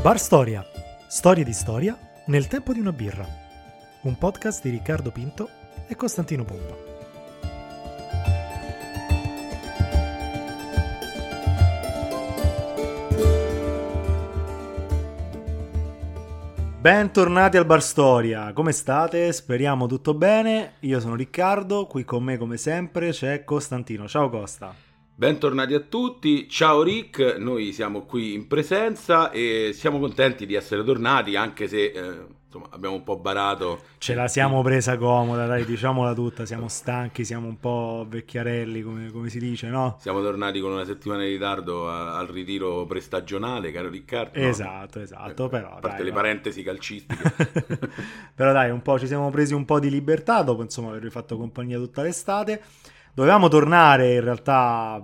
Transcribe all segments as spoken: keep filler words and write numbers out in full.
Bar Storia, storie di storia nel tempo di una birra. Un podcast di Riccardo Pinto e Costantino Pompa. Bentornati al Bar Storia, come state? Speriamo tutto bene. Io sono Riccardo, qui con me come sempre c'è Costantino. Ciao Costa. Bentornati a tutti, ciao Rick, noi siamo qui in presenza e siamo contenti di essere tornati, anche se eh, insomma abbiamo un po' barato. Ce la siamo presa comoda, dai, diciamola tutta, siamo stanchi, siamo un po' vecchiarelli, come, come si dice, no? Siamo tornati con una settimana di ritardo a, al ritiro prestagionale, caro Riccardo. No? Esatto, esatto, però a parte dai, le no? parentesi calcistiche. Però dai, un po' ci siamo presi un po' di libertà dopo, insomma, avervi fatto compagnia tutta l'estate. Dovevamo tornare in realtà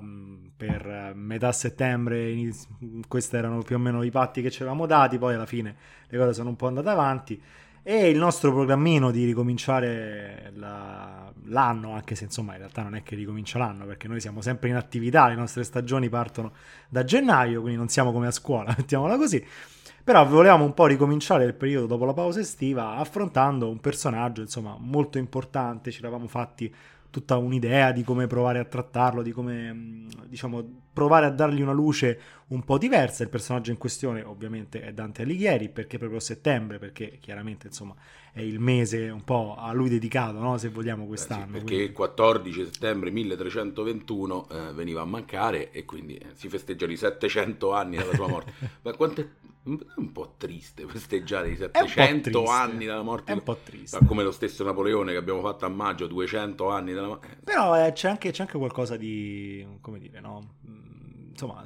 per metà settembre, iniz- questi erano più o meno i patti che ci eravamo dati, poi alla fine le cose sono un po' andate avanti e il nostro programmino di ricominciare la... l'anno, anche se insomma in realtà non è che ricomincia l'anno, perché noi siamo sempre in attività, le nostre stagioni partono da gennaio, quindi non siamo come a scuola, mettiamola così. Però volevamo un po' ricominciare il periodo dopo la pausa estiva affrontando un personaggio insomma molto importante, ci eravamo fatti tutta un'idea di come provare a trattarlo, di come, diciamo, provare a dargli una luce un po' diversa. Il personaggio in questione ovviamente è Dante Alighieri, perché proprio settembre, perché chiaramente insomma è il mese un po' a lui dedicato, no? Se vogliamo quest'anno. Beh, sì, perché quindi... il quattordici settembre milletrecentoventuno eh, veniva a mancare e quindi eh, si festeggiano i settecento anni dalla sua morte. Ma quanto è un po' triste festeggiare i settecento anni dalla morte. È un po' triste. Come lo stesso Napoleone che abbiamo fatto a maggio, duecento anni dalla morte. Però eh, c'è, anche, c'è anche qualcosa di, come dire, no? Insomma,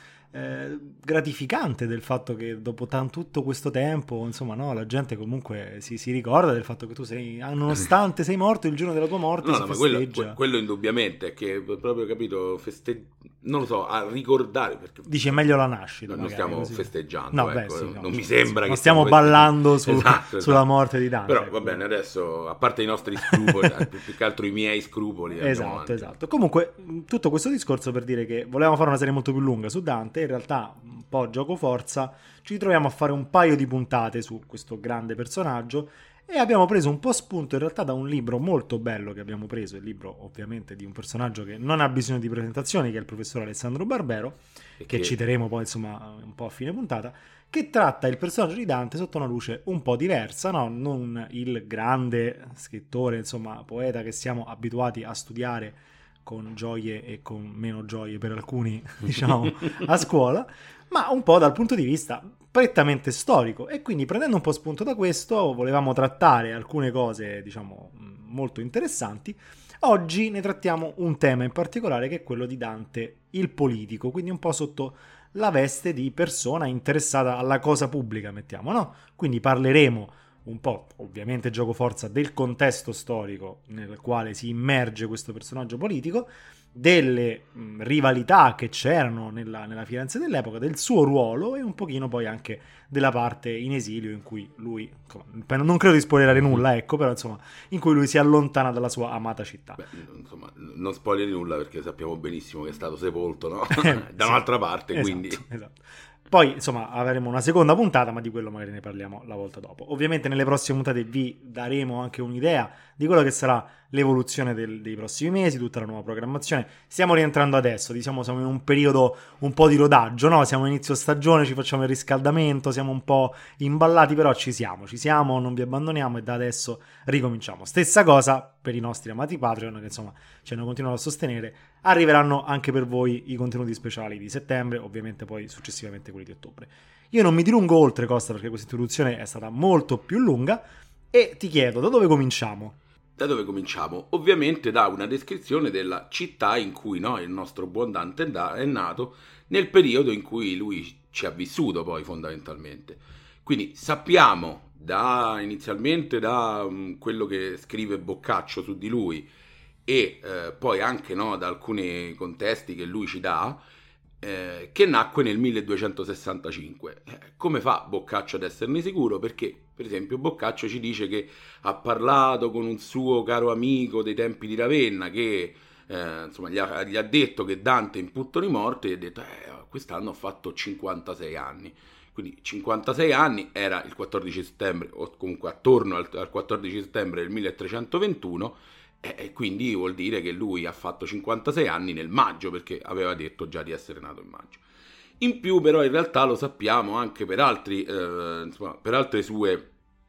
eh, gratificante del fatto che dopo tan, tutto questo tempo, insomma, no, la gente comunque si, si ricorda del fatto che tu sei, nonostante sei morto, il giorno della tua morte no, si no, ma festeggia. Quello, quello indubbiamente è che proprio, capito, feste... non lo so, a ricordare, perché dice meglio la nascita, non magari, stiamo così. festeggiando, no, ecco. beh, sì, no, non mi sì, sembra sì. che non stiamo ballando su, esatto, sulla esatto. morte di Dante. Però va bene, adesso a parte i nostri scrupoli, più che altro i miei scrupoli, esatto, esatto. Comunque tutto questo discorso per dire che volevamo fare una serie molto più lunga su Dante, in realtà un po' gioco forza, ci troviamo a fare un paio di puntate su questo grande personaggio e abbiamo preso un po' spunto in realtà da un libro molto bello che abbiamo preso, il libro ovviamente di un personaggio che non ha bisogno di presentazioni, che è il professor Alessandro Barbero, che, che citeremo poi insomma un po' a fine puntata, che tratta il personaggio di Dante sotto una luce un po' diversa, no? Non il grande scrittore, insomma poeta che siamo abituati a studiare con gioie e con meno gioie per alcuni, diciamo, a scuola, ma un po' dal punto di vista prettamente storico. E quindi prendendo un po' spunto da questo volevamo trattare alcune cose, diciamo, molto interessanti. Oggi ne trattiamo un tema in particolare che è quello di Dante il politico, quindi un po' sotto la veste di persona interessata alla cosa pubblica, mettiamo, no? Quindi parleremo un po', ovviamente gioco forza, del contesto storico nel quale si immerge questo personaggio politico, delle mh, rivalità che c'erano nella, nella Firenze dell'epoca, del suo ruolo e un pochino poi anche della parte in esilio in cui lui, insomma, non credo di spoilerare nulla, ecco, però insomma, in cui lui si allontana dalla sua amata città. Beh, insomma, non spoileri nulla perché sappiamo benissimo che è stato sepolto, no? Eh, da sì, un'altra parte, esatto, quindi... Esatto. Poi, insomma, avremo una seconda puntata, ma di quello magari ne parliamo la volta dopo. Ovviamente nelle prossime puntate vi daremo anche un'idea di quello che sarà l'evoluzione del, dei prossimi mesi, tutta la nuova programmazione. Stiamo rientrando adesso, diciamo, siamo in un periodo un po' di rodaggio, no? Siamo inizio stagione, ci facciamo il riscaldamento, siamo un po' imballati, però ci siamo, ci siamo, non vi abbandoniamo e da adesso ricominciamo. Stessa cosa per i nostri amati Patreon, che insomma ci hanno continuato a sostenere. Arriveranno anche per voi i contenuti speciali di settembre, ovviamente poi successivamente quelli di ottobre. Io non mi dilungo oltre, Costa, perché questa introduzione è stata molto più lunga e ti chiedo, da dove cominciamo? Da dove cominciamo? Ovviamente da una descrizione della città in cui, no, il nostro buon Dante è nato, nel periodo in cui lui ci ha vissuto poi fondamentalmente. Quindi sappiamo da inizialmente da um, quello che scrive Boccaccio su di lui e eh, poi anche, no, da alcuni contesti che lui ci dà, eh, che nacque nel milleduecentosessantacinque. Eh, come fa Boccaccio ad esserne sicuro? Perché, per esempio, Boccaccio ci dice che ha parlato con un suo caro amico dei tempi di Ravenna che eh, insomma, gli ha, gli ha detto che Dante in punto di morte, e gli ha detto eh, quest'anno ha fatto cinquantasei anni. quindi cinquantasei anni, era il quattordici settembre, o comunque attorno al, al quattordici settembre del milletrecentoventuno, e, e quindi vuol dire che lui ha fatto cinquantasei anni nel maggio, perché aveva detto già di essere nato in maggio. In più però in realtà lo sappiamo anche per altri, eh, insomma, per altre sue...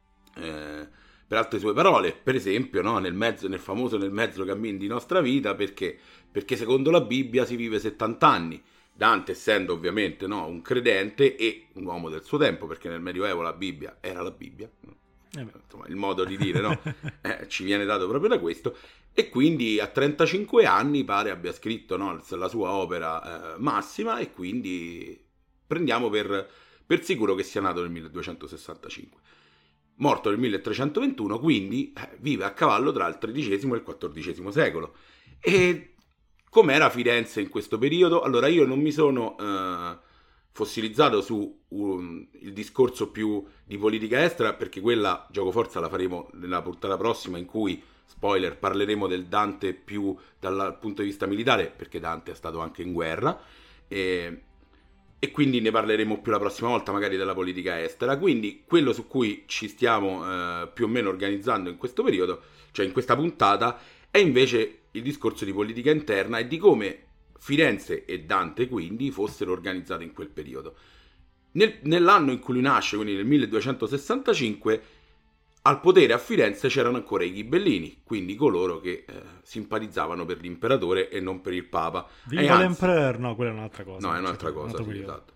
Eh, per altre sue parole, per esempio, no, nel, mezzo, nel famoso nel mezzo cammin di nostra vita, perché, perché secondo la Bibbia si vive settanta anni, Dante essendo ovviamente, no, un credente e un uomo del suo tempo, perché nel Medioevo la Bibbia era la Bibbia, no? eh insomma, il modo di dire, no? eh, ci viene dato proprio da questo, e quindi a trentacinque anni pare abbia scritto, no, la sua opera eh, massima, e quindi prendiamo per, per sicuro che sia nato nel milleduecentosessantacinque. Morto nel milletrecentoventuno, quindi eh, vive a cavallo tra il tredicesimo e il quattordicesimo secolo. E com'era Firenze in questo periodo? Allora, io non mi sono eh, fossilizzato su um, il discorso più di politica estera, perché quella, giocoforza, la faremo nella puntata prossima, in cui, spoiler, parleremo del Dante più dal punto di vista militare, perché Dante è stato anche in guerra, e... e quindi ne parleremo più la prossima volta, magari della politica estera. Quindi quello su cui ci stiamo eh, più o meno organizzando in questo periodo, cioè in questa puntata, è invece il discorso di politica interna e di come Firenze e Dante quindi fossero organizzati in quel periodo. Nel, nell'anno in cui lui nasce, quindi nel milleduecentosessantacinque, al potere a Firenze c'erano ancora i ghibellini, quindi coloro che eh, simpatizzavano per l'imperatore e non per il papa. Viva l'empereur! No, quella è un'altra cosa. No, è un'altra cosa, un sì, esatto.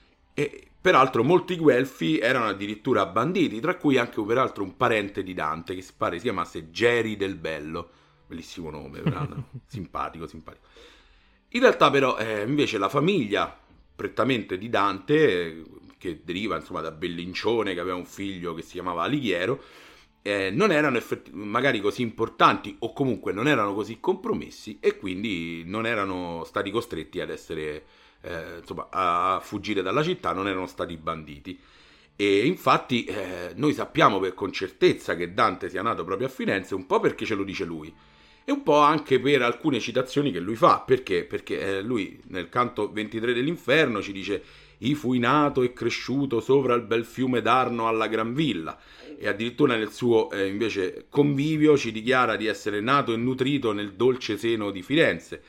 E peraltro molti guelfi erano addirittura banditi, tra cui anche peraltro un parente di Dante, che si pare si chiamasse Geri del Bello. Bellissimo nome, simpatico, simpatico. In realtà però eh, invece la famiglia prettamente di Dante, che deriva insomma da Bellincione, che aveva un figlio che si chiamava Alighiero, eh, non erano effetti- magari così importanti, o comunque non erano così compromessi, e quindi non erano stati costretti ad essere eh, insomma a fuggire dalla città, non erano stati banditi. E infatti eh, noi sappiamo per, con certezza che Dante sia nato proprio a Firenze, un po' perché ce lo dice lui, e un po' anche per alcune citazioni che lui fa. Perché? Perché eh, lui nel canto ventitré dell'Inferno ci dice: «I fui nato e cresciuto sopra il bel fiume d'Arno alla Gran Villa», e addirittura nel suo eh, invece Convivio ci dichiara di essere nato e nutrito nel dolce seno di Firenze.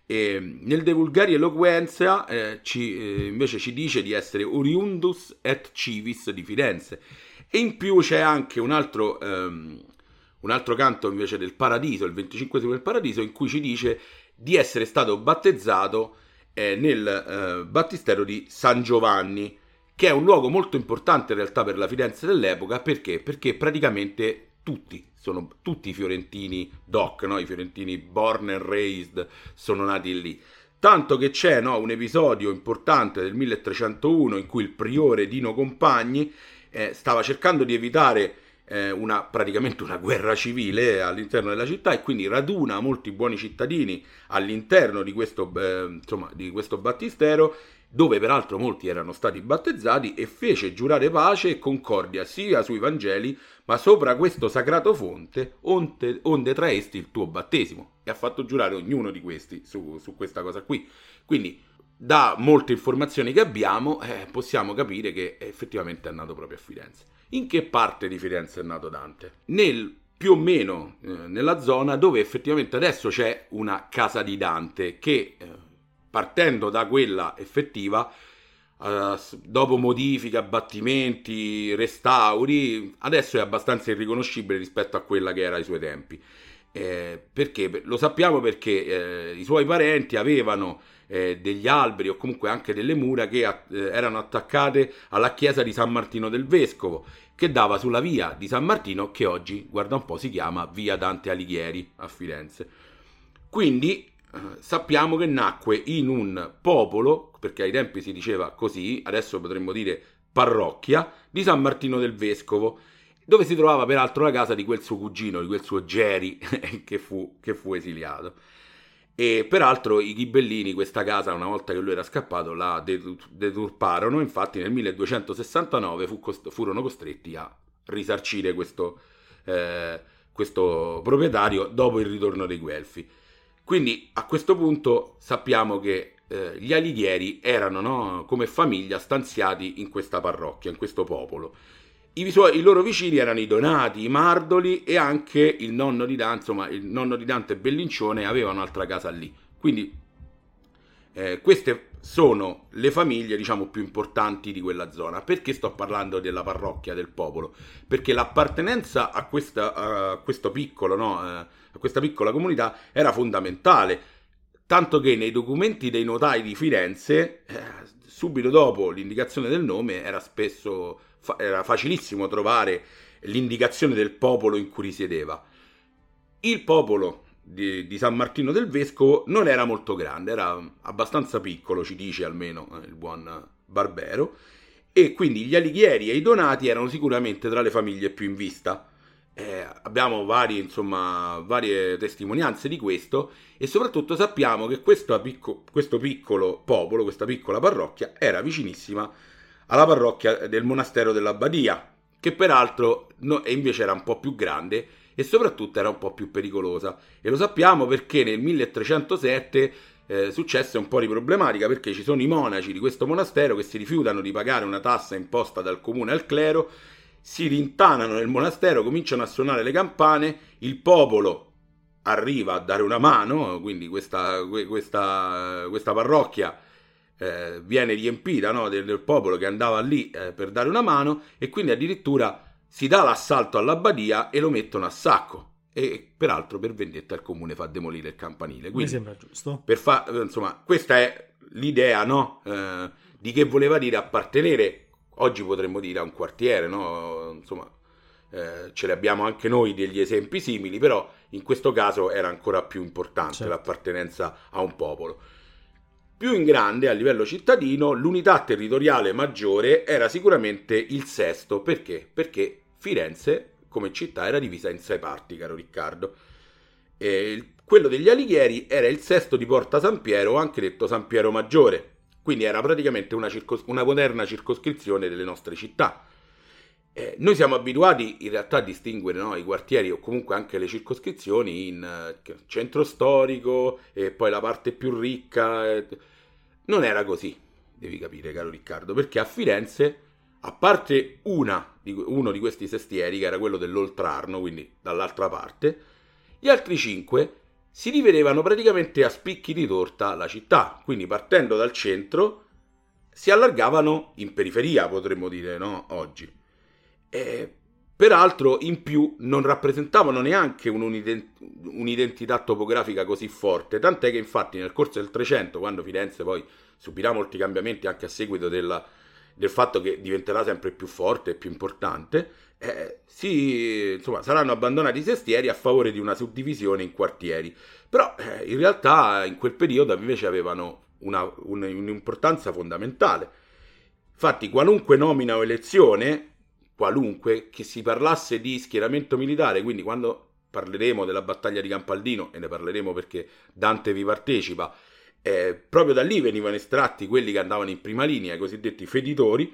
E nel De Vulgari Eloquentia eh, ci, eh, invece ci dice di essere oriundus et civis di Firenze. E in più c'è anche un altro... Ehm, un altro canto invece del Paradiso, il venticinquesimo del Paradiso, in cui ci dice di essere stato battezzato eh, nel eh, battistero di San Giovanni, che è un luogo molto importante in realtà per la Firenze dell'epoca. Perché? Perché praticamente tutti, sono tutti i fiorentini doc, no? I fiorentini born and raised sono nati lì. Tanto che c'è, no, un episodio importante del milletrecentouno in cui il priore Dino Compagni eh, stava cercando di evitare Una, praticamente una guerra civile all'interno della città, e quindi raduna molti buoni cittadini all'interno di questo, eh, insomma, di questo battistero, dove peraltro molti erano stati battezzati, e fece giurare pace e concordia sia sui Vangeli, ma sopra questo sacrato fonte onde, onde traesti il tuo battesimo, e ha fatto giurare ognuno di questi su, su questa cosa qui. Quindi da molte informazioni che abbiamo eh, possiamo capire che effettivamente è nato proprio a Firenze. In che parte di Firenze è nato Dante? Nel, più o meno eh, nella zona dove effettivamente adesso c'è una casa di Dante, che eh, partendo da quella effettiva, eh, dopo modifiche, abbattimenti, restauri, adesso è abbastanza irriconoscibile rispetto a quella che era ai suoi tempi. Eh, perché? Lo sappiamo perché eh, i suoi parenti avevano eh, degli alberi o comunque anche delle mura che eh, erano attaccate alla chiesa di San Martino del Vescovo, che dava sulla via di San Martino, che oggi, guarda un po', si chiama via Dante Alighieri a Firenze. Quindi eh, sappiamo che nacque in un popolo, perché ai tempi si diceva così, adesso potremmo dire parrocchia, di San Martino del Vescovo, dove si trovava peraltro la casa di quel suo cugino, di quel suo Geri, che fu, che fu esiliato. E peraltro i ghibellini questa casa, una volta che lui era scappato, la deturparono. Infatti nel milleduecentosessantanove fu cost- furono costretti a risarcire questo, eh, questo proprietario dopo il ritorno dei Guelfi. Quindi a questo punto sappiamo che eh, gli Alighieri erano, no, come famiglia stanziati in questa parrocchia, in questo popolo. I, suoi, I loro vicini erano i Donati, i Mardoli e anche il nonno di Dante, insomma il nonno di Dante e Bellincione avevano un'altra casa lì. Quindi eh, queste sono le famiglie, diciamo, più importanti di quella zona. Perché sto parlando della parrocchia, del popolo? Perché l'appartenenza a, questa, a questo piccolo, no, a questa piccola comunità era fondamentale, tanto che nei documenti dei notai di Firenze, eh, subito dopo l'indicazione del nome, era spesso fa- era facilissimo trovare l'indicazione del popolo in cui risiedeva. Il popolo Di, di San Martino del Vescovo non era molto grande, era abbastanza piccolo, ci dice almeno eh, il buon Barbero, e quindi gli Alighieri e i Donati erano sicuramente tra le famiglie più in vista. Eh, abbiamo varie, insomma, varie testimonianze di questo, e soprattutto sappiamo che questo, picco, questo piccolo popolo, questa piccola parrocchia, era vicinissima alla parrocchia del monastero dell'Abbadia, che peraltro no, invece era un po' più grande e soprattutto era un po' più pericolosa. E lo sappiamo perché nel milletrecentosette eh, successe un po' di problematica, perché ci sono i monaci di questo monastero che si rifiutano di pagare una tassa imposta dal comune al clero, si rintanano nel monastero, cominciano a suonare le campane, il popolo arriva a dare una mano, quindi questa, questa, questa parrocchia eh, viene riempita, no, del, del popolo che andava lì eh, per dare una mano, e quindi addirittura si dà l'assalto all'abbadia e lo mettono a sacco, e peraltro per vendetta il comune fa demolire il campanile. Quindi, mi sembra giusto. Per fa, insomma, questa è l'idea, no, eh, di che voleva dire appartenere, oggi potremmo dire, a un quartiere, no? Insomma, eh, ce ne abbiamo anche noi degli esempi simili, però in questo caso era ancora più importante, certo, l'appartenenza a un popolo. Più in grande a livello cittadino, l'unità territoriale maggiore era sicuramente il Sesto. Perché? Perché Firenze, come città, era divisa in sei parti, caro Riccardo. E quello degli Alighieri era il Sesto di Porta San Piero, o anche detto San Piero Maggiore. Quindi era praticamente una, circos- una moderna circoscrizione delle nostre città. Eh, noi siamo abituati in realtà a distinguere, no, i quartieri o comunque anche le circoscrizioni in uh, centro storico e poi la parte più ricca. Eh. Non era così, devi capire, caro Riccardo, perché a Firenze, a parte una di, uno di questi sestieri, che era quello dell'Oltrarno, quindi dall'altra parte, gli altri cinque si dividevano praticamente a spicchi di torta la città. Quindi partendo dal centro si allargavano in periferia, potremmo dire, no, oggi. E, peraltro, in più non rappresentavano neanche un'ident- un'identità topografica così forte, tant'è che infatti nel corso del Trecento, quando Firenze poi subirà molti cambiamenti anche a seguito della, del fatto che diventerà sempre più forte e più importante, eh, si, insomma, saranno abbandonati i sestieri a favore di una suddivisione in quartieri. Però eh, in realtà in quel periodo invece avevano una, un, un'importanza fondamentale. Infatti qualunque nomina o elezione, qualunque, che si parlasse di schieramento militare, quindi quando parleremo della battaglia di Campaldino, e ne parleremo perché Dante vi partecipa, eh, proprio da lì venivano estratti quelli che andavano in prima linea, i cosiddetti feditori,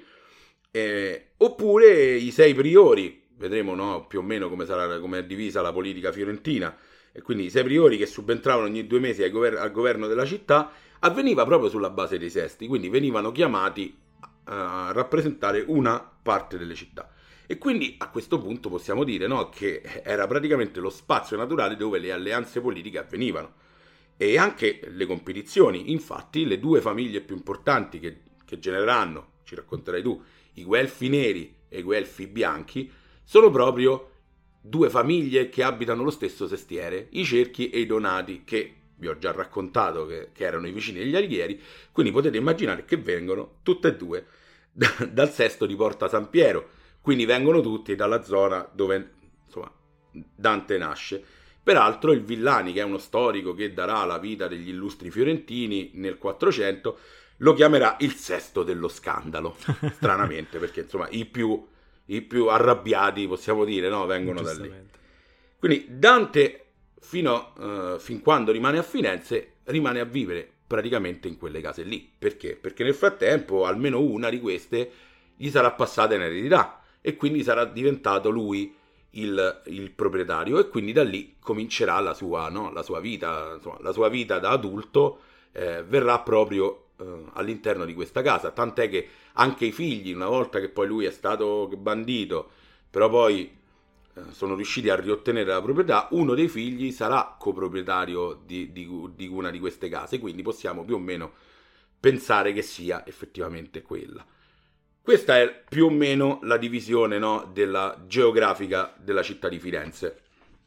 eh, oppure i sei priori, vedremo, no, più o meno come sarà, come è divisa la politica fiorentina, e quindi i sei priori che subentravano ogni due mesi al, gover- al governo della città, avveniva proprio sulla base dei sesti, quindi venivano chiamati a rappresentare una parte delle città. E quindi a questo punto possiamo dire, no, che era praticamente lo spazio naturale dove le alleanze politiche avvenivano e anche le competizioni. Infatti le due famiglie più importanti che, che genereranno, ci racconterai tu, i Guelfi neri e i Guelfi bianchi, sono proprio due famiglie che abitano lo stesso sestiere, i Cerchi e i Donati, che vi ho già raccontato che, che erano i vicini degli Alighieri. Quindi potete immaginare che vengono tutte e due da, dal Sesto di Porta San Piero. Quindi vengono tutti dalla zona dove, insomma, Dante nasce. Peraltro il Villani, che è uno storico che darà la vita degli illustri fiorentini nel quattrocento, lo chiamerà il Sesto dello scandalo, stranamente, perché insomma i più, i più arrabbiati, possiamo dire, no, vengono da lì. Quindi Dante, fino uh, fin quando rimane a Firenze, rimane a vivere praticamente in quelle case lì. Perché? Perché nel frattempo almeno una di queste gli sarà passata in eredità, e quindi sarà diventato lui il, il proprietario, e quindi da lì comincerà la sua, no, la sua vita, insomma, la sua vita da adulto, eh, verrà proprio eh, all'interno di questa casa, tant'è che anche i figli, una volta che poi lui è stato bandito, però poi eh, sono riusciti a riottenere la proprietà, uno dei figli sarà coproprietario di, di, di una di queste case, quindi possiamo più o meno pensare che sia effettivamente quella. Questa è più o meno la divisione, no, della geografica della città di Firenze.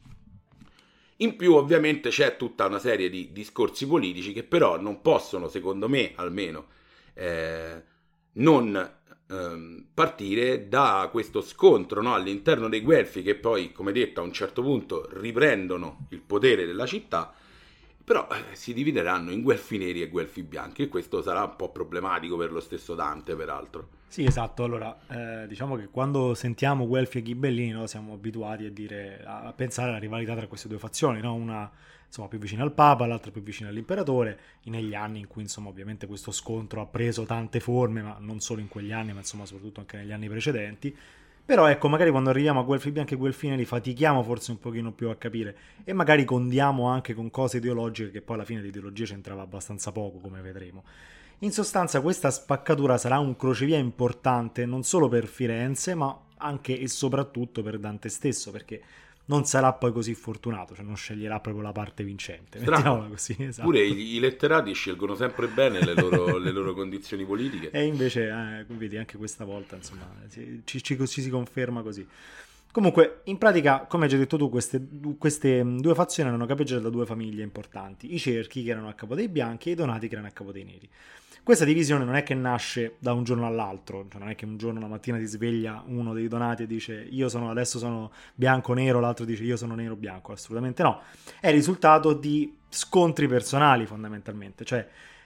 In più ovviamente c'è tutta una serie di discorsi politici che però non possono, secondo me almeno, eh, non ehm, partire da questo scontro, no, all'interno dei Guelfi, che poi, come detto, a un certo punto riprendono il potere della città, però eh, si divideranno in Guelfi neri e Guelfi bianchi, e questo sarà un po' problematico per lo stesso Dante, peraltro. Sì, esatto. Allora, eh, diciamo che quando sentiamo Guelfi e Ghibellini, no, siamo abituati a dire, a pensare alla rivalità tra queste due fazioni, no? Una insomma più vicina al Papa, l'altra più vicina all'imperatore, negli anni in cui insomma ovviamente questo scontro ha preso tante forme, ma non solo in quegli anni, ma insomma soprattutto anche negli anni precedenti. Però ecco, magari quando arriviamo a Guelfi bianchi e Guelfi neri fatichiamo forse un pochino più a capire, e magari condiamo anche con cose ideologiche che poi alla fine di ideologia c'entrava abbastanza poco, come vedremo. In sostanza questa spaccatura sarà un crocevia importante non solo per Firenze, ma anche e soprattutto per Dante stesso, perché non sarà poi così fortunato, cioè non sceglierà proprio la parte vincente. Mettiamola così, esatto. Pure i, i letterati scelgono sempre bene le loro, le loro condizioni politiche. E invece, eh, vedi, anche questa volta, insomma, ci, ci, ci si conferma così. Comunque, in pratica, come hai già detto tu, queste, queste due fazioni erano capeggiate da due famiglie importanti, i Cerchi, che erano a capo dei bianchi, e i Donati, che erano a capo dei neri. Questa divisione non è che nasce da un giorno all'altro, cioè non è che un giorno, una mattina ti sveglia uno dei Donati e dice io sono adesso sono bianco-nero, l'altro dice io sono nero-bianco, assolutamente no. È il risultato di scontri personali fondamentalmente, cioè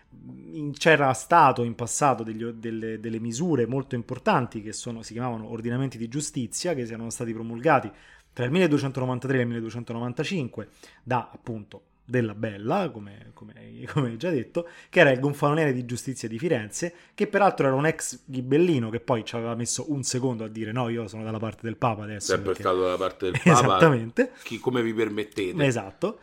c'era stato in passato degli, delle, delle misure molto importanti che sono, si chiamavano ordinamenti di giustizia, che erano stati promulgati tra il milleduecentonovantatré e il milleduecentonovantacinque da appunto della Bella, come, come, come hai già detto, che era il gonfaloniere di giustizia di Firenze, che peraltro era un ex ghibellino che poi ci aveva messo un secondo a dire no, io sono dalla parte del Papa adesso. Sempre perché... stato dalla parte del Papa. Esattamente. Chi, come vi permettete. Esatto.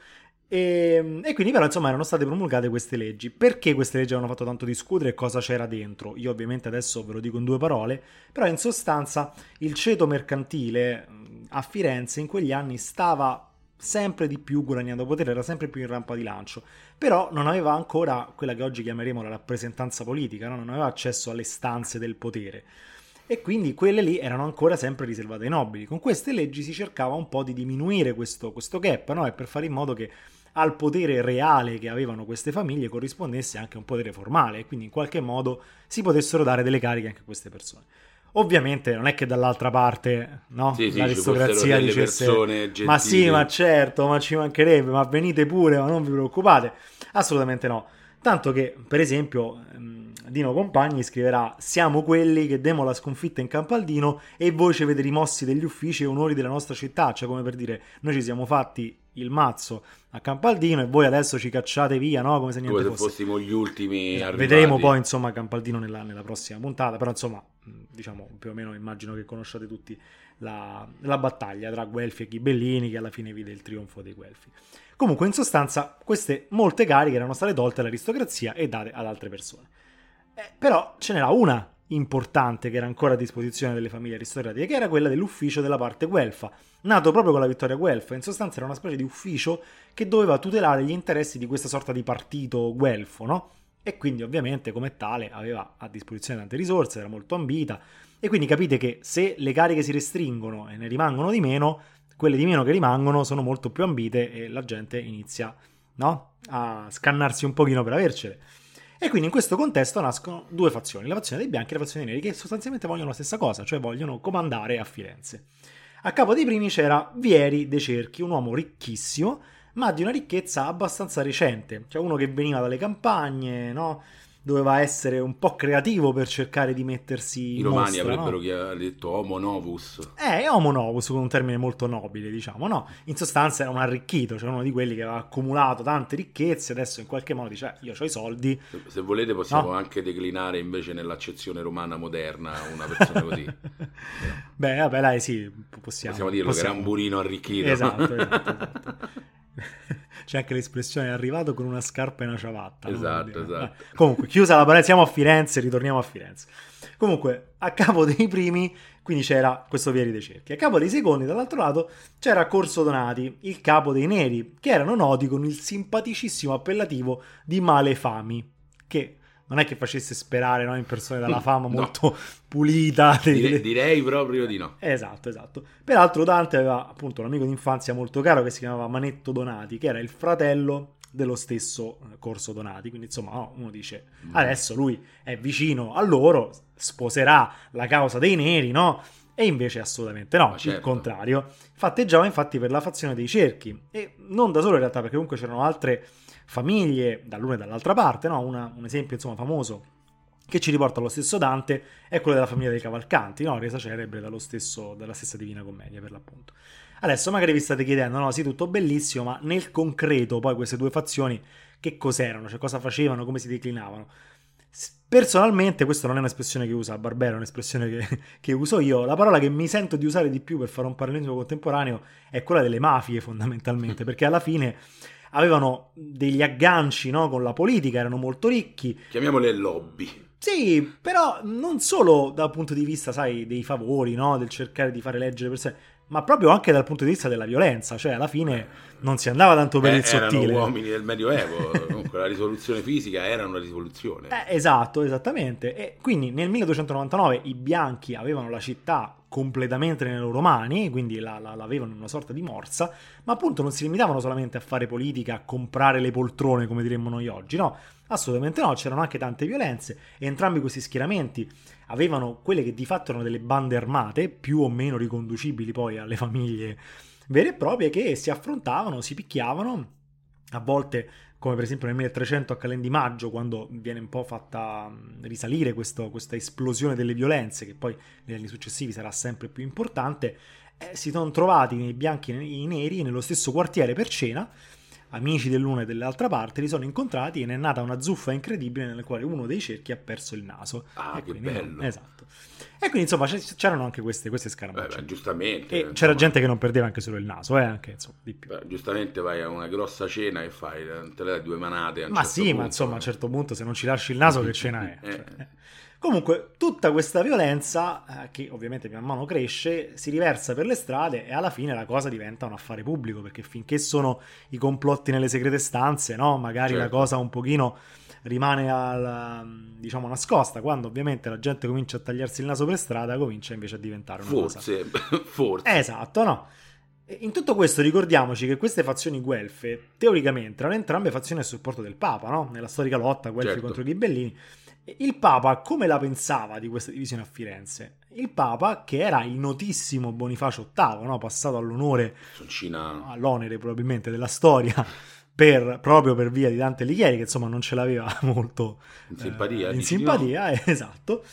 E, e quindi però insomma erano state promulgate queste leggi. Perché queste leggi avevano fatto tanto discutere e cosa c'era dentro? Io ovviamente adesso ve lo dico in due parole, però in sostanza il ceto mercantile a Firenze in quegli anni stava sempre di più guadagnando potere, era sempre più in rampa di lancio, però non aveva ancora quella che oggi chiameremo la rappresentanza politica, no? Non aveva accesso alle stanze del potere, e quindi quelle lì erano ancora sempre riservate ai nobili. Con queste leggi si cercava un po' di diminuire questo, questo gap, no? E per fare in modo che al potere reale che avevano queste famiglie corrispondesse anche un potere formale, e quindi in qualche modo si potessero dare delle cariche anche a queste persone. Ovviamente non è che dall'altra parte, no? Sì, sì, l'aristocrazia dicesse gentili. Ma sì, ma certo, ma ci mancherebbe, ma venite pure, ma non vi preoccupate. Assolutamente no. Tanto che, per esempio, Dino Compagni scriverà siamo quelli che demo la sconfitta in Campaldino e voi ci avete rimossi degli uffici e onori della nostra città, cioè come per dire noi ci siamo fatti il mazzo a Campaldino e voi adesso ci cacciate via, no? Come se niente come se fosse. fossimo gli ultimi esatto. Arrivati. Vedremo poi insomma Campaldino nella, nella prossima puntata, però insomma diciamo più o meno immagino che conosciate tutti la, la battaglia tra Guelfi e Ghibellini che alla fine vide il trionfo dei Guelfi. Comunque in sostanza queste molte cariche erano state tolte all'aristocrazia e date ad altre persone, eh, però ce n'era una importante che era ancora a disposizione delle famiglie aristocratiche, che era quella dell'ufficio della parte guelfa, nato proprio con la vittoria guelfa. In sostanza era una specie di ufficio che doveva tutelare gli interessi di questa sorta di partito guelfo, no? E quindi ovviamente come tale aveva a disposizione tante risorse, era molto ambita, e quindi capite che se le cariche si restringono e ne rimangono di meno, quelle di meno che rimangono sono molto più ambite e la gente inizia, no? A scannarsi un pochino per avercele. E quindi in questo contesto nascono due fazioni, la fazione dei bianchi e la fazione dei neri, che sostanzialmente vogliono la stessa cosa, cioè vogliono comandare a Firenze. A capo dei primi c'era Vieri de' Cerchi, un uomo ricchissimo, ma di una ricchezza abbastanza recente, cioè uno che veniva dalle campagne, no? Doveva essere un po' creativo per cercare di mettersi in romani mostra, avrebbero no? chi ha detto homo novus. Eh, homo novus, con un termine molto nobile, diciamo, no? In sostanza era un arricchito, cioè uno di quelli che aveva accumulato tante ricchezze, adesso in qualche modo dice, eh, io ho i soldi. Se, se volete possiamo no? anche declinare invece nell'accezione romana moderna una persona così. Beh, vabbè, dai, sì, possiamo. Possiamo dirlo, possiamo. che era un burino arricchito. Esatto, esatto, esatto. c'è anche l'espressione è arrivato con una scarpa e una ciabatta. Esatto, no? esatto. Eh, comunque, chiusa la parentesi, siamo a Firenze, ritorniamo a Firenze. Comunque, a capo dei primi, quindi c'era questo Vieri dei Cerchi. A capo dei secondi, dall'altro lato, c'era Corso Donati, il capo dei Neri, che erano noti con il simpaticissimo appellativo di Malefami, che non è che facesse sperare, no, in persone dalla fama No. molto pulita. Dire- direi proprio di no. Esatto, esatto. Peraltro Dante aveva appunto un amico d'infanzia molto caro che si chiamava Manetto Donati, che era il fratello dello stesso Corso Donati. Quindi insomma, no, uno dice, adesso lui è vicino a loro, sposerà la causa dei neri, no? E invece assolutamente no, Ma certo. il contrario. Fatteggiava infatti per la fazione dei Cerchi, e non da solo in realtà, perché comunque c'erano altre famiglie dall'una e dall'altra parte, no? Una- un esempio insomma famoso che ci riporta allo stesso Dante è quello della famiglia dei Cavalcanti, no? Resa celebre dallo stesso, dalla stessa Divina Commedia, per l'appunto. Adesso magari vi state chiedendo, no, sì, tutto bellissimo, ma nel concreto poi queste due fazioni che cos'erano, cioè cosa facevano, come si declinavano? S- Personalmente, questa non è un'espressione che usa Barbero, è un'espressione che, che uso io. La parola che mi sento di usare di più per fare un parallelismo contemporaneo è quella delle mafie, fondamentalmente, perché alla fine avevano degli agganci, no, con la politica, erano molto ricchi. Chiamiamole lobby. Sì, però non solo dal punto di vista, sai, dei favori, no, del cercare di fare leggere le persone, ma proprio anche dal punto di vista della violenza, cioè alla fine non si andava tanto per Eh, il sottile. erano uomini del Medioevo, comunque la risoluzione fisica era una risoluzione. Eh, esatto, esattamente. E quindi nel milleduecentonovantanove i bianchi avevano la città completamente nelle loro mani, quindi la, la, l'avevano in una sorta di morsa, ma appunto non si limitavano solamente a fare politica, a comprare le poltrone, come diremmo noi oggi, no? Assolutamente no, c'erano anche tante violenze e entrambi questi schieramenti avevano quelle che di fatto erano delle bande armate, più o meno riconducibili poi alle famiglie vere e proprie, che si affrontavano, si picchiavano, a volte come per esempio nel milletrecento a Calen di Maggio, quando viene un po' fatta risalire questo, questa esplosione delle violenze, che poi negli anni successivi sarà sempre più importante, eh, si sono trovati nei bianchi e i neri nello stesso quartiere per cena, amici dell'una e dell'altra parte, li sono incontrati e ne è nata una zuffa incredibile nella quale uno dei cerchi ha perso il naso. Ah, e che quindi, bello. Esatto. E quindi insomma c'erano anche queste, queste Beh, scaramucce. beh, giustamente. E insomma, c'era gente che non perdeva anche solo il naso, eh, anche insomma, di più. beh, giustamente vai a una grossa cena e fai te le dai due manate. A un Ma certo sì, punto, ma insomma a no? un certo punto se non ci lasci il naso che cena è? Eh. Cioè, comunque tutta questa violenza, eh, che ovviamente pian mano cresce, si riversa per le strade e alla fine la cosa diventa un affare pubblico, perché finché sono i complotti nelle segrete stanze, no? Magari la Certo. cosa un pochino rimane al, diciamo nascosta, quando ovviamente la gente comincia a tagliarsi il naso per strada comincia invece a diventare una cosa. Forse, forse. Esatto, no? E in tutto questo ricordiamoci che queste fazioni guelfe teoricamente erano entrambe fazioni a supporto del Papa, no? Nella storica lotta guelfi Certo. contro i ghibellini. E il Papa come la pensava di questa divisione a Firenze? Il Papa, che era il notissimo Bonifacio ottavo, no? Passato all'onore, Soncina. all'onere probabilmente della storia, per, proprio per via di Dante Alighieri, che insomma non ce l'aveva molto In simpatia, eh, in dici simpatia, eh, esatto.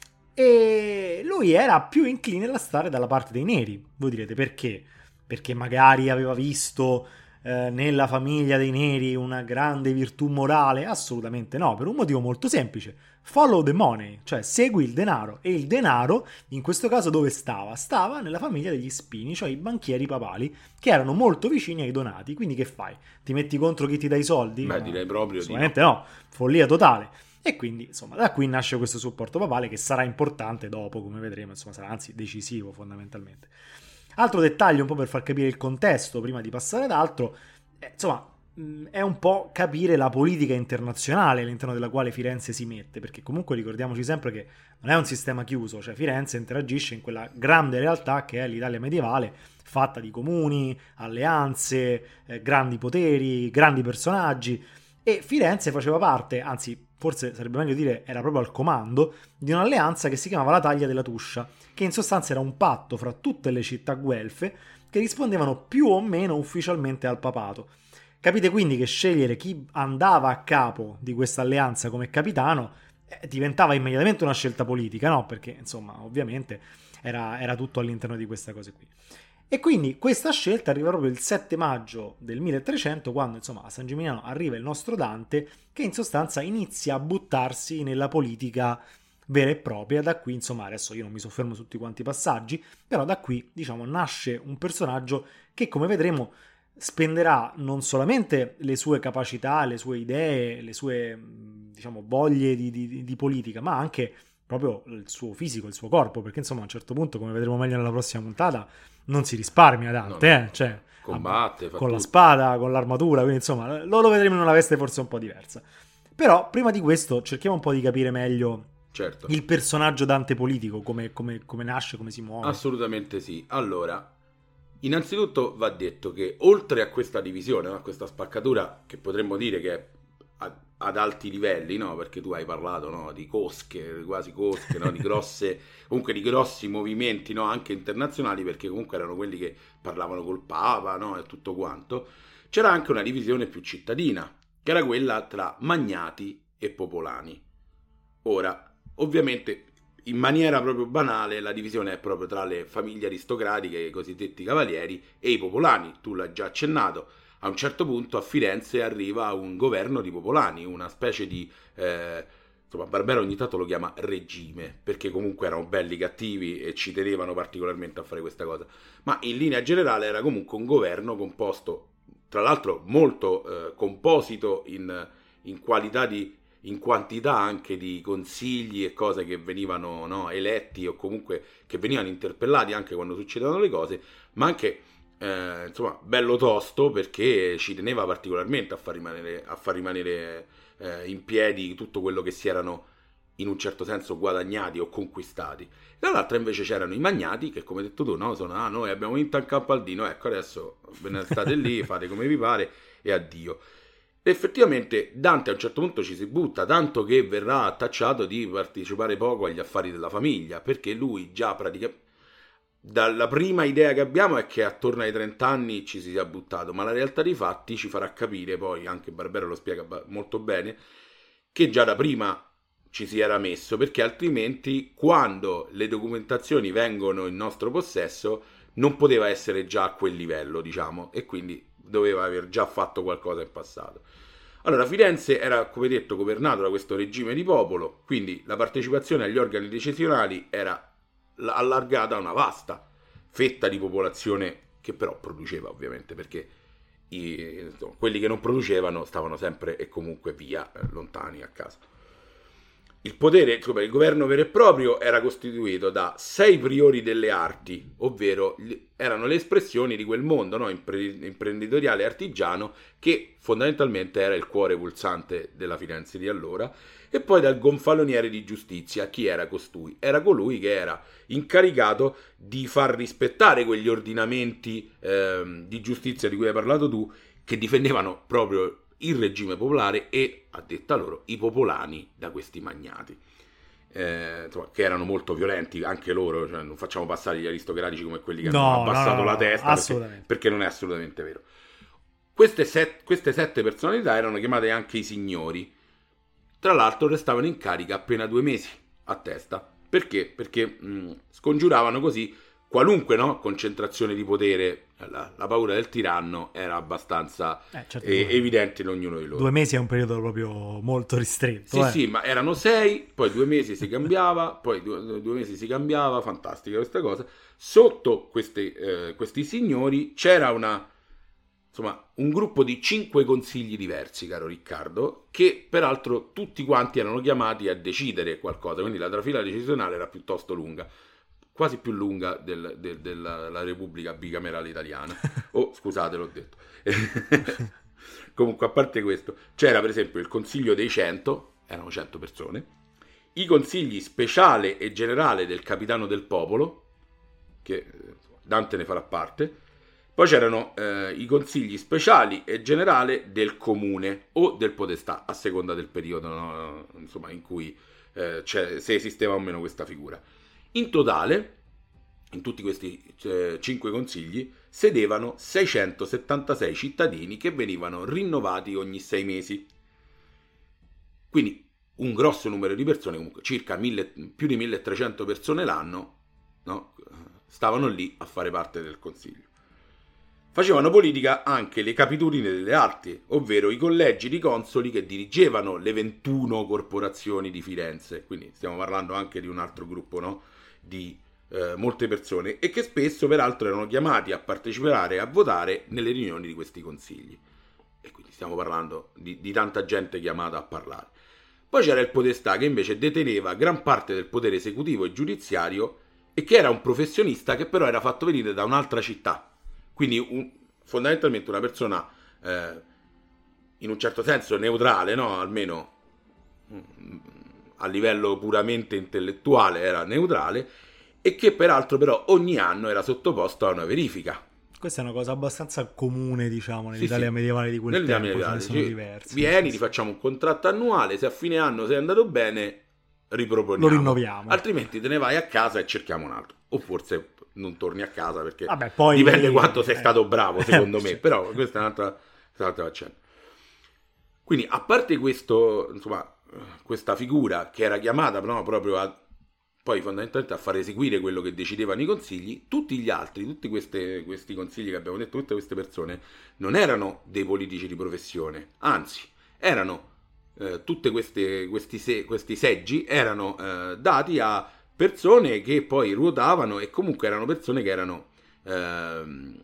E lui era più incline a stare dalla parte dei neri. Voi direte perché? Perché magari aveva visto eh, nella famiglia dei neri una grande virtù morale? Assolutamente no, per un motivo molto semplice. Follow the money, cioè segui il denaro. E il denaro, in questo caso dove stava? Stava nella famiglia degli Spini, cioè i banchieri papali, che erano molto vicini ai Donati. Quindi che fai? Ti metti contro chi ti dà i soldi? Beh, No, direi proprio di no. assolutamente no, follia totale. E quindi, insomma, da qui nasce questo supporto papale che sarà importante dopo, come vedremo, insomma, sarà anzi decisivo fondamentalmente. Altro dettaglio un po' per far capire il contesto prima di passare ad altro, eh, insomma, mh, è un po' capire la politica internazionale all'interno della quale Firenze si mette, perché comunque ricordiamoci sempre che non è un sistema chiuso, cioè Firenze interagisce in quella grande realtà che è l'Italia medievale, fatta di comuni, alleanze, eh, grandi poteri, grandi personaggi, e Firenze faceva parte, anzi forse sarebbe meglio dire era proprio al comando, di un'alleanza che si chiamava la Taglia della Tuscia, che in sostanza era un patto fra tutte le città guelfe che rispondevano più o meno ufficialmente al papato. Capite quindi che scegliere chi andava a capo di questa alleanza come capitano eh, diventava immediatamente una scelta politica, no? Perché insomma ovviamente era, era tutto all'interno di questa cosa qui. E quindi questa scelta arriva proprio il sette maggio del milletrecento, quando insomma a San Gimignano arriva il nostro Dante, che in sostanza inizia a buttarsi nella politica vera e propria. Da qui insomma, adesso io non mi soffermo su tutti quanti i passaggi, però da qui diciamo nasce un personaggio che, come vedremo, spenderà non solamente le sue capacità, le sue idee, le sue, diciamo, voglie di, di, di politica, ma anche proprio il suo fisico, il suo corpo, perché insomma a un certo punto, come vedremo meglio nella prossima puntata, non si risparmia Dante, no, no, eh? Cioè, combatte, con tutto. La spada, con l'armatura, quindi insomma lo, lo vedremo in una veste forse un po' diversa. Però prima di questo cerchiamo un po' di capire meglio, certo, il personaggio Dante politico, come, come, come nasce, come si muove. Assolutamente sì. Allora, innanzitutto va detto che oltre a questa divisione, a questa spaccatura che potremmo dire che è ad alti livelli, no? Perché tu hai parlato, no? Di cosche, quasi cosche, no? Di grosse, comunque di grossi movimenti, no? Anche internazionali, perché comunque erano quelli che parlavano col Papa, no? E tutto quanto. C'era anche una divisione più cittadina, che era quella tra magnati e popolani. Ora, ovviamente, in maniera proprio banale, la divisione è proprio tra le famiglie aristocratiche, i cosiddetti cavalieri, e i popolani. Tu l'hai già accennato. A un certo punto a Firenze arriva un governo di popolani, una specie di, eh, insomma, Barbero ogni tanto lo chiama regime, perché comunque erano belli cattivi e ci tenevano particolarmente a fare questa cosa, ma in linea generale era comunque un governo composto, tra l'altro molto eh, composito in, in qualità di, in quantità anche di consigli e cose che venivano, no, eletti o comunque che venivano interpellati anche quando succedevano le cose, ma anche Eh, insomma, bello tosto, perché ci teneva particolarmente a far rimanere, a far rimanere eh, in piedi tutto quello che si erano in un certo senso guadagnati o conquistati. Dall'altra invece c'erano i magnati che, come hai detto tu, no, sono, ah, noi abbiamo vinto a Campaldino, ecco, adesso ve ne state lì, fate come vi pare e addio. E effettivamente Dante a un certo punto ci si butta, tanto che verrà tacciato di partecipare poco agli affari della famiglia, perché lui già praticamente, dalla prima idea che abbiamo è che attorno ai trenta anni ci si sia buttato, ma la realtà dei fatti ci farà capire, poi anche Barbero lo spiega molto bene, che già da prima ci si era messo, perché altrimenti quando le documentazioni vengono in nostro possesso non poteva essere già a quel livello, diciamo, e quindi doveva aver già fatto qualcosa in passato. Allora, Firenze era, come detto, governato da questo regime di popolo, quindi la partecipazione agli organi decisionali era allargata a una vasta fetta di popolazione che però produceva, ovviamente, perché i, insomma, quelli che non producevano stavano sempre e comunque via, eh, lontani a casa. Il potere, insomma, il governo vero e proprio era costituito da sei priori delle arti, ovvero erano le espressioni di quel mondo, no, imprenditoriale e artigiano, che fondamentalmente era il cuore pulsante della Firenze di allora. E poi dal gonfaloniere di giustizia. Chi era costui? Era colui che era incaricato di far rispettare quegli ordinamenti eh, di giustizia di cui hai parlato tu, che difendevano proprio il regime popolare e, a detta loro, i popolani da questi magnati, eh, insomma, che erano molto violenti anche loro, cioè non facciamo passare gli aristocratici come quelli che no, hanno abbassato no, no, la testa, perché, perché non è assolutamente vero. Queste, set, queste sette personalità erano chiamate anche i signori. Tra l'altro restavano in carica appena due mesi a testa. Perché? Perché mh, scongiuravano così qualunque, no, concentrazione di potere. La, la paura del tiranno era abbastanza eh, certo, eh, evidente in ognuno di loro. Due mesi è un periodo proprio molto ristretto. Sì, eh. sì, ma erano sei, poi due mesi si cambiava, poi due, due mesi si cambiava, fantastica questa cosa. Sotto questi, eh, questi signori c'era una... insomma, un gruppo di cinque consigli diversi, caro Riccardo, che peraltro tutti quanti erano chiamati a decidere qualcosa, quindi la trafila decisionale era piuttosto lunga, quasi più lunga del, del, della Repubblica bicamerale italiana. Oh, scusate, l'ho detto. Comunque, a parte questo, c'era per esempio il Consiglio dei Cento, erano cento persone, i consigli speciale e generale del Capitano del Popolo, che Dante ne farà parte. Poi c'erano eh, i consigli speciali e generale del comune o del podestà, a seconda del periodo, no? Insomma, in cui eh, c'è, se esisteva o meno questa figura. In totale, in tutti questi eh, cinque consigli, sedevano seicentosettantasei cittadini che venivano rinnovati ogni sei mesi. Quindi un grosso numero di persone, comunque circa mille, più di milletrecento persone l'anno, no? Stavano lì a fare parte del consiglio. Facevano politica anche le capituline delle arti, ovvero i collegi di consoli che dirigevano le ventuno corporazioni di Firenze. Quindi stiamo parlando anche di un altro gruppo, no? Di eh, molte persone e che spesso peraltro erano chiamati a partecipare e a votare nelle riunioni di questi consigli. E quindi stiamo parlando di, di tanta gente chiamata a parlare. Poi c'era il podestà che invece deteneva gran parte del potere esecutivo e giudiziario e che era un professionista che però era fatto venire da un'altra città. Quindi un, fondamentalmente una persona eh, in un certo senso neutrale, no? Almeno a livello puramente intellettuale era neutrale e che peraltro però ogni anno era sottoposto a una verifica. Questa è una cosa abbastanza comune, diciamo, nell'Italia sì, sì. medievale di quel Nell'Italia tempo, medievale, ce ne sono sì. diversi. Vieni, sì, ti sì. facciamo un contratto annuale, se a fine anno sei andato bene, riproponiamo. Lo rinnoviamo. Altrimenti te ne vai a casa e cerchiamo un altro. O forse non torni a casa perché Vabbè, poi... dipende quanto sei eh, stato bravo, secondo eh, me. certo. Però questa è un'altra, un'altra faccenda. Quindi, a parte questo, insomma, questa figura che era chiamata no, proprio a poi fondamentalmente a far eseguire quello che decidevano i consigli, tutti gli altri, tutti queste, questi consigli che abbiamo detto, tutte queste persone non erano dei politici di professione, anzi erano eh, tutti questi, se, questi seggi erano eh, dati a persone che poi ruotavano e comunque erano persone che erano eh,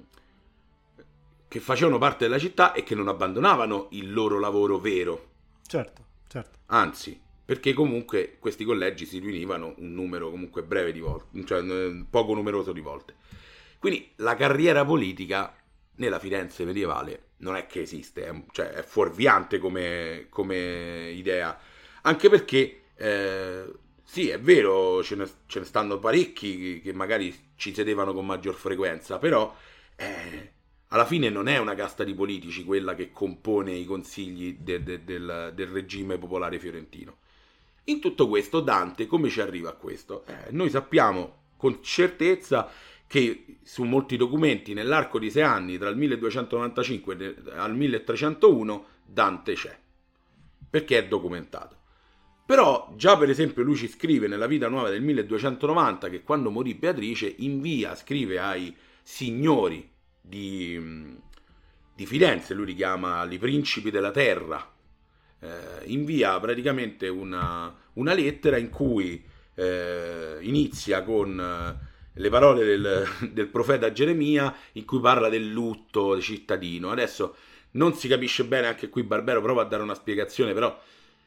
che facevano parte della città e che non abbandonavano il loro lavoro vero. Certo, certo. Anzi, perché comunque questi collegi si riunivano un numero comunque breve di volte, cioè poco numeroso di volte. Quindi la carriera politica nella Firenze medievale non è che esiste, è, cioè è fuorviante come, come idea, anche perché eh, sì, è vero, ce ne, ce ne stanno parecchi che magari ci sedevano con maggior frequenza, però eh, alla fine non è una casta di politici quella che compone i consigli de, de, del, del regime popolare fiorentino. In tutto questo Dante come ci arriva a questo? Eh, noi sappiamo con certezza che su molti documenti nell'arco di sei anni tra il milleduecentonovantacinque al milletrecentouno Dante c'è, perché è documentato. Però già per esempio lui ci scrive nella Vita Nuova del milleduecentonovanta che quando morì Beatrice invia, scrive ai signori di, di Firenze, lui li chiama i principi della terra, eh, invia praticamente una, una lettera in cui eh, inizia con eh, le parole del, del profeta Geremia in cui parla del lutto cittadino. Adesso non si capisce bene, anche qui Barbero prova a dare una spiegazione, però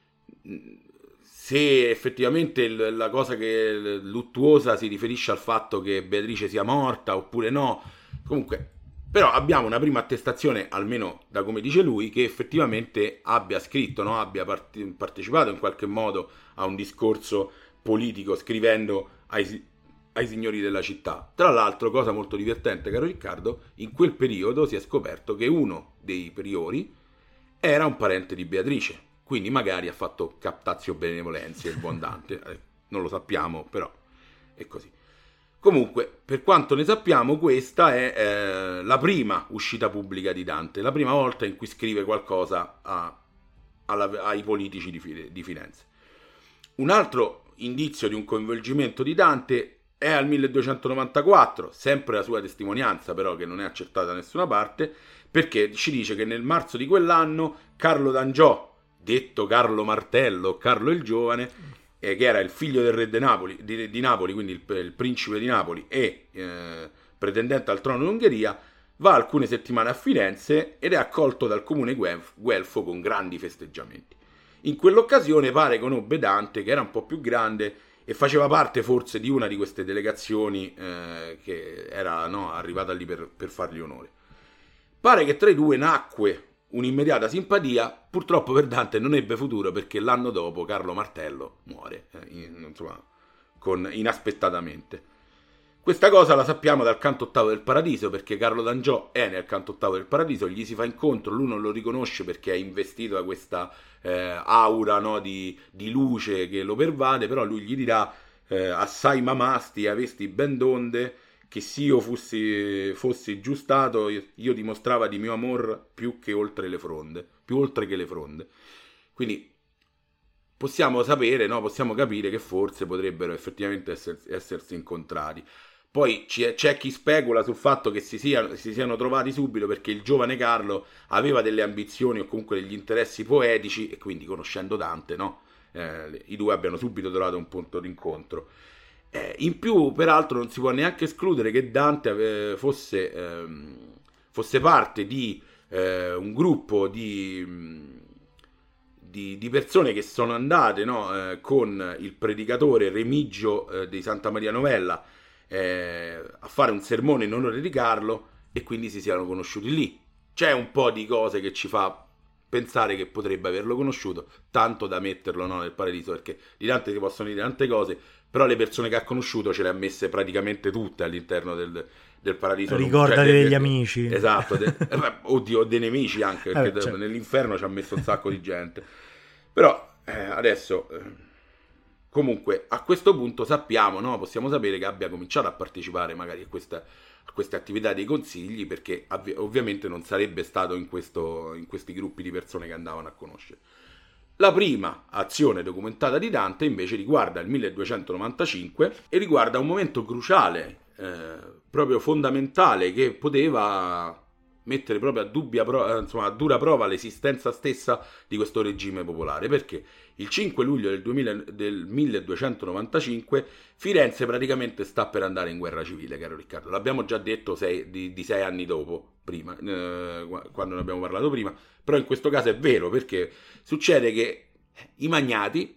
se effettivamente la cosa che luttuosa si riferisce al fatto che Beatrice sia morta oppure no, comunque però abbiamo una prima attestazione, almeno da come dice lui, che effettivamente abbia scritto, no? Abbia part- partecipato in qualche modo a un discorso politico scrivendo ai, ai signori della città. Tra l'altro, cosa molto divertente, caro Riccardo, in quel periodo si è scoperto che uno dei priori era un parente di Beatrice, quindi magari ha fatto captatio benevolenza il buon Dante, eh, non lo sappiamo, però è così. Comunque, per quanto ne sappiamo, questa è eh, la prima uscita pubblica di Dante, la prima volta in cui scrive qualcosa a, alla, ai politici di, di Firenze. Un altro indizio di un coinvolgimento di Dante è al milleduecentonovantaquattro, sempre la sua testimonianza però che non è accertata da nessuna parte, perché ci dice che nel marzo di quell'anno Carlo d'Angiò, detto Carlo Martello, Carlo il Giovane, eh, che era il figlio del re di Napoli, di, di Napoli quindi il, il principe di Napoli e eh, pretendente al trono d'Ungheria, va alcune settimane a Firenze ed è accolto dal comune guelfo con grandi festeggiamenti. In quell'occasione pare conobbe Dante, che era un po' più grande e faceva parte forse di una di queste delegazioni eh, che era no, arrivata lì per, per fargli onore. Pare che tra i due nacque un'immediata simpatia, purtroppo per Dante non ebbe futuro perché l'anno dopo Carlo Martello muore, eh, in, insomma, con, inaspettatamente. Questa cosa la sappiamo dal canto ottavo del Paradiso, perché Carlo d'Angiò è nel canto ottavo del Paradiso, gli si fa incontro, lui non lo riconosce perché è investito da questa eh, aura no, di, di luce che lo pervade, però lui gli dirà eh, assai mamasti e avesti ben donde, che se io fossi, fossi giustato io, io dimostrava di mio amor più che oltre le fronde, più oltre che le fronde. Quindi possiamo sapere, no, possiamo capire che forse potrebbero effettivamente esser, essersi incontrati. Poi c'è chi specula sul fatto che si siano, si siano trovati subito perché il giovane Carlo aveva delle ambizioni o comunque degli interessi poetici e quindi conoscendo Dante, no, eh, i due abbiano subito trovato un punto d'incontro. Eh, in più, peraltro, non si può neanche escludere che Dante ave- fosse, ehm, fosse parte di eh, un gruppo di, di, di persone che sono andate, no, eh, con il predicatore Remigio eh, di Santa Maria Novella eh, a fare un sermone in onore di Carlo, e quindi si siano conosciuti lì. C'è un po' di cose che ci fa pensare che potrebbe averlo conosciuto, tanto da metterlo, no, nel paradiso, perché di Dante si possono dire tante cose, però le persone che ha conosciuto ce le ha messe praticamente tutte all'interno del, del paradiso. Ricordati cioè, de, degli de, amici. Esatto, de, oddio, dei nemici anche, perché eh, certo. nell'inferno ci ha messo un sacco di gente. Però eh, adesso, eh, comunque, a questo punto sappiamo, no, possiamo sapere che abbia cominciato a partecipare magari a questa, a queste attività dei consigli, perché avvi- ovviamente non sarebbe stato in, questo, in questi gruppi di persone che andavano a conoscere. La prima azione documentata di Dante invece riguarda il milleduecentonovantacinque e riguarda un momento cruciale, eh, proprio fondamentale, che poteva mettere proprio a, dubbia, insomma, a dura prova l'esistenza stessa di questo regime popolare, perché il cinque luglio del, duemila, del milleduecentonovantacinque Firenze praticamente sta per andare in guerra civile, caro Riccardo. L'abbiamo già detto sei, di, di sei anni dopo, prima, eh, quando ne abbiamo parlato prima, però in questo caso è vero, perché succede che i magnati,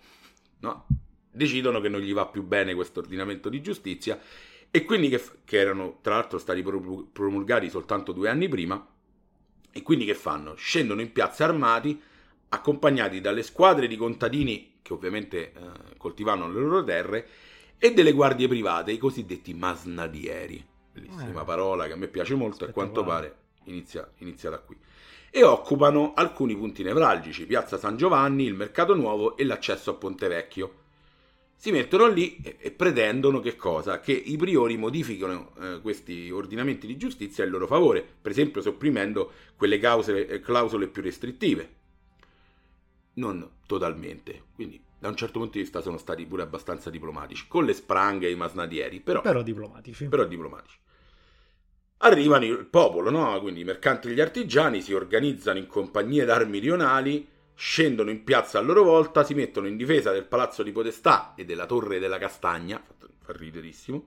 no, decidono che non gli va più bene questo ordinamento di giustizia, e quindi che, che erano tra l'altro stati promulgati soltanto due anni prima, e quindi che fanno? Scendono in piazza armati, accompagnati dalle squadre di contadini che ovviamente eh, coltivavano le loro terre, e delle guardie private, i cosiddetti masnadieri. Bellissima eh, parola che a me piace molto, e a quanto pare inizia, inizia da qui. E occupano alcuni punti nevralgici: Piazza San Giovanni, il Mercato Nuovo e l'accesso a Ponte Vecchio. Si mettono lì e, e pretendono che cosa? Che i priori modifichino eh, questi ordinamenti di giustizia a loro favore, per esempio sopprimendo quelle clausole, clausole più restrittive. Non totalmente, quindi da un certo punto di vista sono stati pure abbastanza diplomatici, con le spranghe e i masnadieri, però, però diplomatici. Però diplomatici. Arrivano il popolo, no? Quindi i mercanti e gli artigiani si organizzano in compagnie d'armi rionali, scendono in piazza a loro volta, si mettono in difesa del Palazzo di Podestà e della Torre della Castagna, fa riderissimo,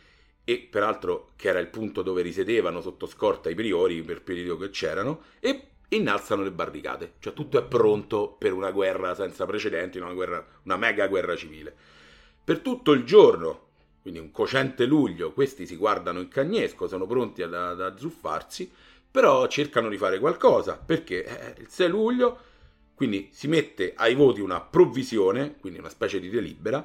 e peraltro che era il punto dove risiedevano sotto scorta i priori per periodo che c'erano, e innalzano le barricate, cioè tutto è pronto per una guerra senza precedenti, una, guerra, una mega guerra civile. Per tutto il giorno, quindi un cocente luglio, questi si guardano in cagnesco, sono pronti ad, ad azzuffarsi, però cercano di fare qualcosa, perché eh, il sei luglio, quindi si mette ai voti una provvisione, quindi una specie di delibera,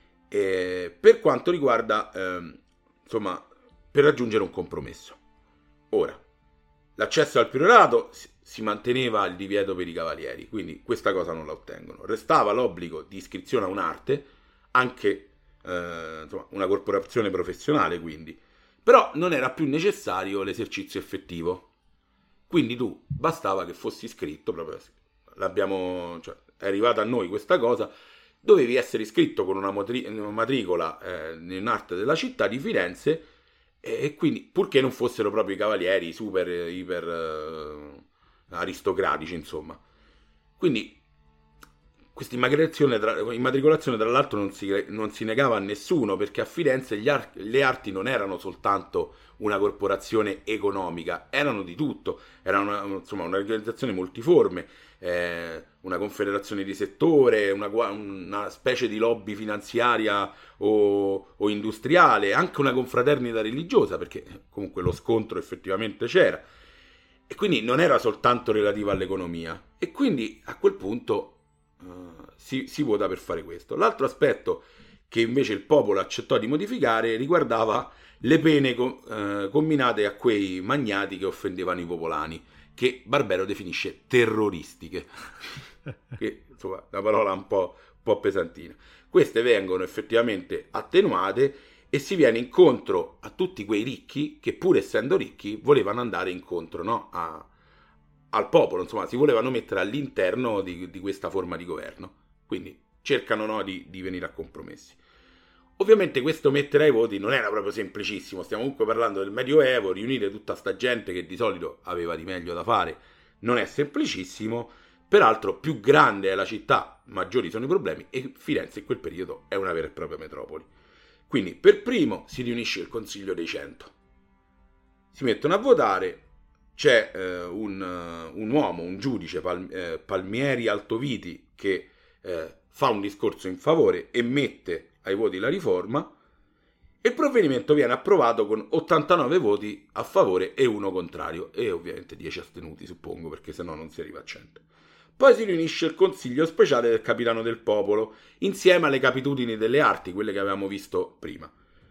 eh, per quanto riguarda, eh, insomma, per raggiungere un compromesso. Ora, l'accesso al priorato si manteneva il divieto per i cavalieri, quindi questa cosa non la ottengono. Restava l'obbligo di iscrizione a un'arte, anche eh, insomma, una corporazione professionale, quindi. Però non era più necessario l'esercizio effettivo. Quindi tu, bastava che fossi iscritto, proprio l'abbiamo, cioè, è arrivata a noi questa cosa, dovevi essere iscritto con una, matri- una matricola eh, in un'arte della città di Firenze, e quindi, purché non fossero proprio i cavalieri super, iper eh, aristocratici, insomma. Quindi questa immatricolazione tra, immatricolazione tra l'altro non si, non si negava a nessuno, perché a Firenze gli ar- le arti non erano soltanto una corporazione economica, erano di tutto, era una, insomma, un'organizzazione multiforme, eh, una confederazione di settore, una, una specie di lobby finanziaria o, o industriale, anche una confraternita religiosa, perché comunque lo scontro effettivamente c'era, e quindi non era soltanto relativa all'economia, e quindi a quel punto uh, si, si vota per fare questo. L'altro aspetto che invece il popolo accettò di modificare riguardava le pene com- uh, combinate a quei magnati che offendevano i popolani, che Barbero definisce terroristiche, che insomma è una parola un po', un po' pesantina. Queste vengono effettivamente attenuate e si viene incontro a tutti quei ricchi che, pur essendo ricchi, volevano andare incontro, no? a, al popolo, insomma si volevano mettere all'interno di, di questa forma di governo, quindi cercano, no, di, di venire a compromessi. Ovviamente questo mettere ai voti non era proprio semplicissimo, stiamo comunque parlando del Medioevo, riunire tutta sta gente che di solito aveva di meglio da fare non è semplicissimo, peraltro più grande è la città, maggiori sono i problemi, e Firenze in quel periodo è una vera e propria metropoli. Quindi per primo si riunisce il Consiglio dei Cento, si mettono a votare, c'è eh, un, uh, un uomo, un giudice, Pal- eh, Palmieri Altoviti, che eh, fa un discorso in favore e mette ai voti la riforma, e il provvedimento viene approvato con ottantanove voti a favore e uno contrario, e ovviamente dieci astenuti, suppongo, perché sennò non si arriva a cento. Poi si riunisce il Consiglio Speciale del Capitano del Popolo, insieme alle Capitudini delle Arti, quelle che avevamo visto prima.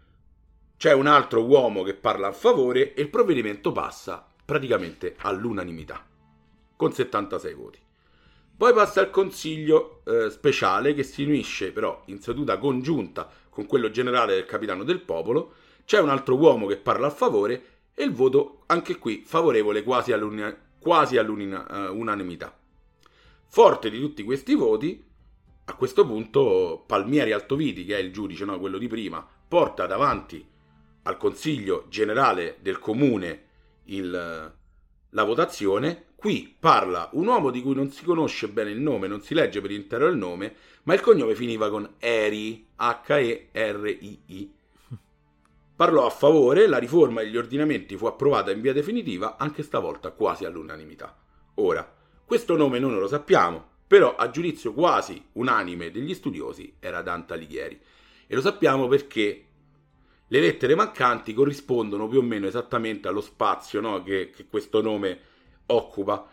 C'è un altro uomo che parla a favore e il provvedimento passa praticamente all'unanimità, con settantasei voti. Poi passa il Consiglio eh, Speciale, che si unisce però in seduta congiunta con quello generale del Capitano del Popolo. C'è un altro uomo che parla a favore e il voto anche qui favorevole quasi, all'uni- quasi all'unanimità. Forte di tutti questi voti, a questo punto Palmieri Altoviti, che è il giudice, no, quello di prima, porta davanti al Consiglio Generale del Comune il, la votazione. Qui parla un uomo di cui non si conosce bene il nome, non si legge per intero il nome, ma il cognome finiva con Eri, H E R I I. Parlò a favore, la riforma degli ordinamenti fu approvata in via definitiva, anche stavolta quasi all'unanimità. Ora, questo nome non lo sappiamo, però a giudizio quasi unanime degli studiosi era Dante Alighieri. E lo sappiamo perché le lettere mancanti corrispondono più o meno esattamente allo spazio, no, che, che questo nome occupa.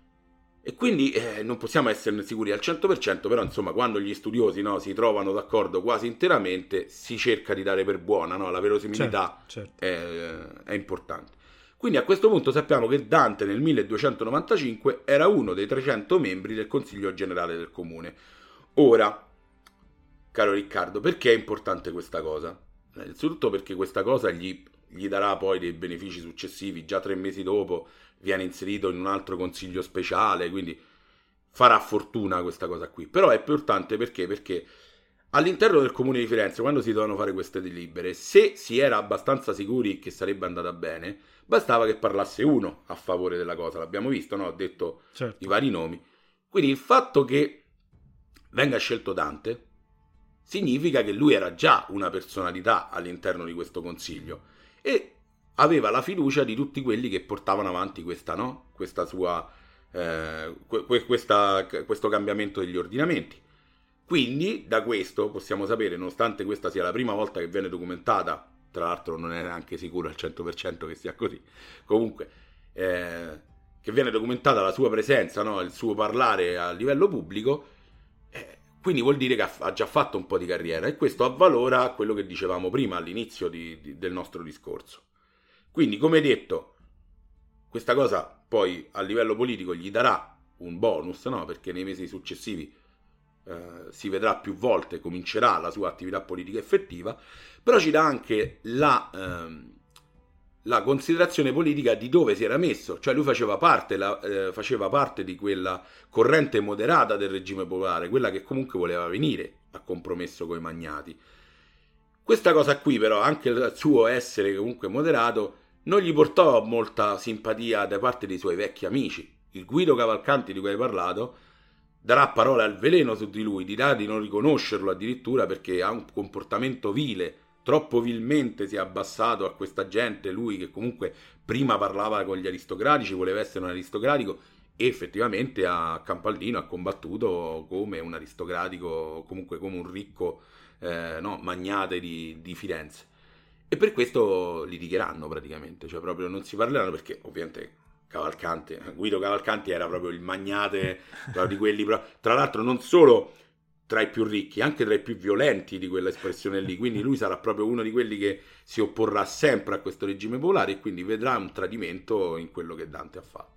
E quindi eh, non possiamo esserne sicuri al cento per cento, però insomma quando gli studiosi, no, si trovano d'accordo quasi interamente, si cerca di dare per buona, no? La verosimilità certo, certo. È, è importante. Quindi a questo punto sappiamo che Dante nel milleduecentonovantacinque era uno dei trecento membri del Consiglio Generale del Comune. Ora, caro Riccardo, perché è importante questa cosa? Innanzitutto perché questa cosa gli, gli darà poi dei benefici successivi. Già tre mesi dopo viene inserito in un altro consiglio speciale, quindi farà fortuna questa cosa qui. Però è importante perché? Perché all'interno del Comune di Firenze, quando si dovevano fare queste delibere, se si era abbastanza sicuri che sarebbe andata bene, bastava che parlasse uno a favore della cosa. L'abbiamo visto, no? Ho detto certo. i vari nomi. Quindi il fatto che venga scelto Dante significa che lui era già una personalità all'interno di questo consiglio e aveva la fiducia di tutti quelli che portavano avanti questa, no? questa sua, eh, questa, questo cambiamento degli ordinamenti. Quindi da questo possiamo sapere, nonostante questa sia la prima volta che viene documentata, tra l'altro non è neanche sicuro al cento per cento che sia così, comunque eh, che viene documentata la sua presenza, no? Il suo parlare a livello pubblico, eh, quindi vuol dire che ha già fatto un po' di carriera, e questo avvalora quello che dicevamo prima all'inizio di, di, del nostro discorso. Quindi, come detto, questa cosa poi a livello politico gli darà un bonus, no? Perché nei mesi successivi eh, si vedrà più volte, comincerà la sua attività politica effettiva, però ci dà anche la, ehm, la considerazione politica di dove si era messo. Cioè lui faceva parte, la, eh, faceva parte di quella corrente moderata del regime popolare, quella che comunque voleva venire a compromesso coi magnati. Questa cosa qui però, anche il suo essere comunque moderato, non gli portò molta simpatia da parte dei suoi vecchi amici. Il Guido Cavalcanti di cui hai parlato darà parole al veleno su di lui, dirà di non riconoscerlo addirittura perché ha un comportamento vile, troppo vilmente si è abbassato a questa gente, lui che comunque prima parlava con gli aristocratici, voleva essere un aristocratico, e effettivamente a Campaldino ha combattuto come un aristocratico, comunque come un ricco eh, no, magnate di, di Firenze. E per questo litigheranno praticamente, cioè proprio non si parleranno, perché ovviamente Cavalcanti, Guido Cavalcanti era proprio il magnate di quelli, tra l'altro non solo tra i più ricchi, anche tra i più violenti di quella espressione lì, quindi lui sarà proprio uno di quelli che si opporrà sempre a questo regime popolare e quindi vedrà un tradimento in quello che Dante ha fatto.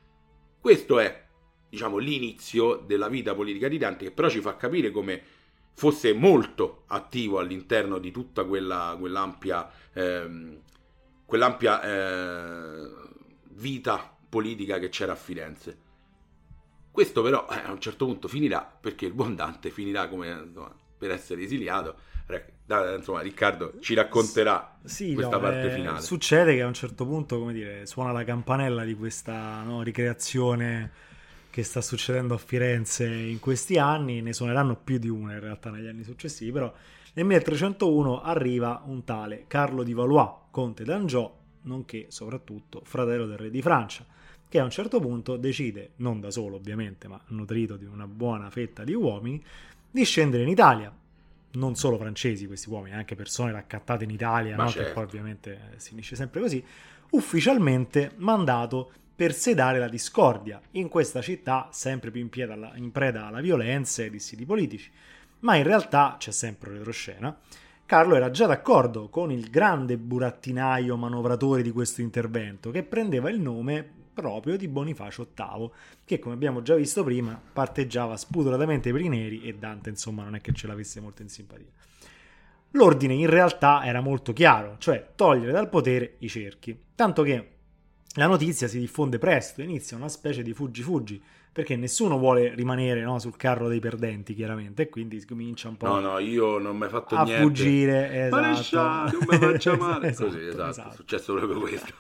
Questo è, diciamo, l'inizio della vita politica di Dante, che però ci fa capire come fosse molto attivo all'interno di tutta quella quell'ampia ehm, quell'ampia eh, vita politica che c'era a Firenze. Questo però eh, a un certo punto finirà, perché il buon Dante finirà come insomma, per essere esiliato. Insomma, Riccardo ci racconterà sì, questa no, parte eh, finale. Succede che a un certo punto, come dire, suona la campanella di questa no, ricreazione che sta succedendo a Firenze in questi anni. Ne suoneranno più di una in realtà negli anni successivi, però nel milletrecentouno arriva un tale Carlo di Valois, conte d'Anjou, nonché soprattutto fratello del re di Francia, che a un certo punto decide, non da solo ovviamente, ma nutrito di una buona fetta di uomini, di scendere in Italia. Non solo francesi questi uomini, anche persone raccattate in Italia, no? certo. Che poi ovviamente si finisce sempre così, ufficialmente mandato per sedare la discordia in questa città sempre più in, alla, in preda alla violenza e dissidi politici. Ma in realtà c'è sempre retroscena. Carlo era già d'accordo con il grande burattinaio manovratore di questo intervento, che prendeva il nome proprio di Bonifacio ottavo, che come abbiamo già visto prima parteggiava spudoratamente per i neri e Dante insomma non è che ce l'avesse molto in simpatia. L'ordine in realtà era molto chiaro, cioè togliere dal potere i cerchi, tanto che la notizia si diffonde presto, inizia una specie di fuggi-fuggi, perché nessuno vuole rimanere, no, sul carro dei perdenti chiaramente, e quindi si comincia un po' no no io non ho mai fatto a niente, fuggire, esatto. Maresciallo, non mi faccia male, esatto, così, esatto, esatto. È successo proprio questo.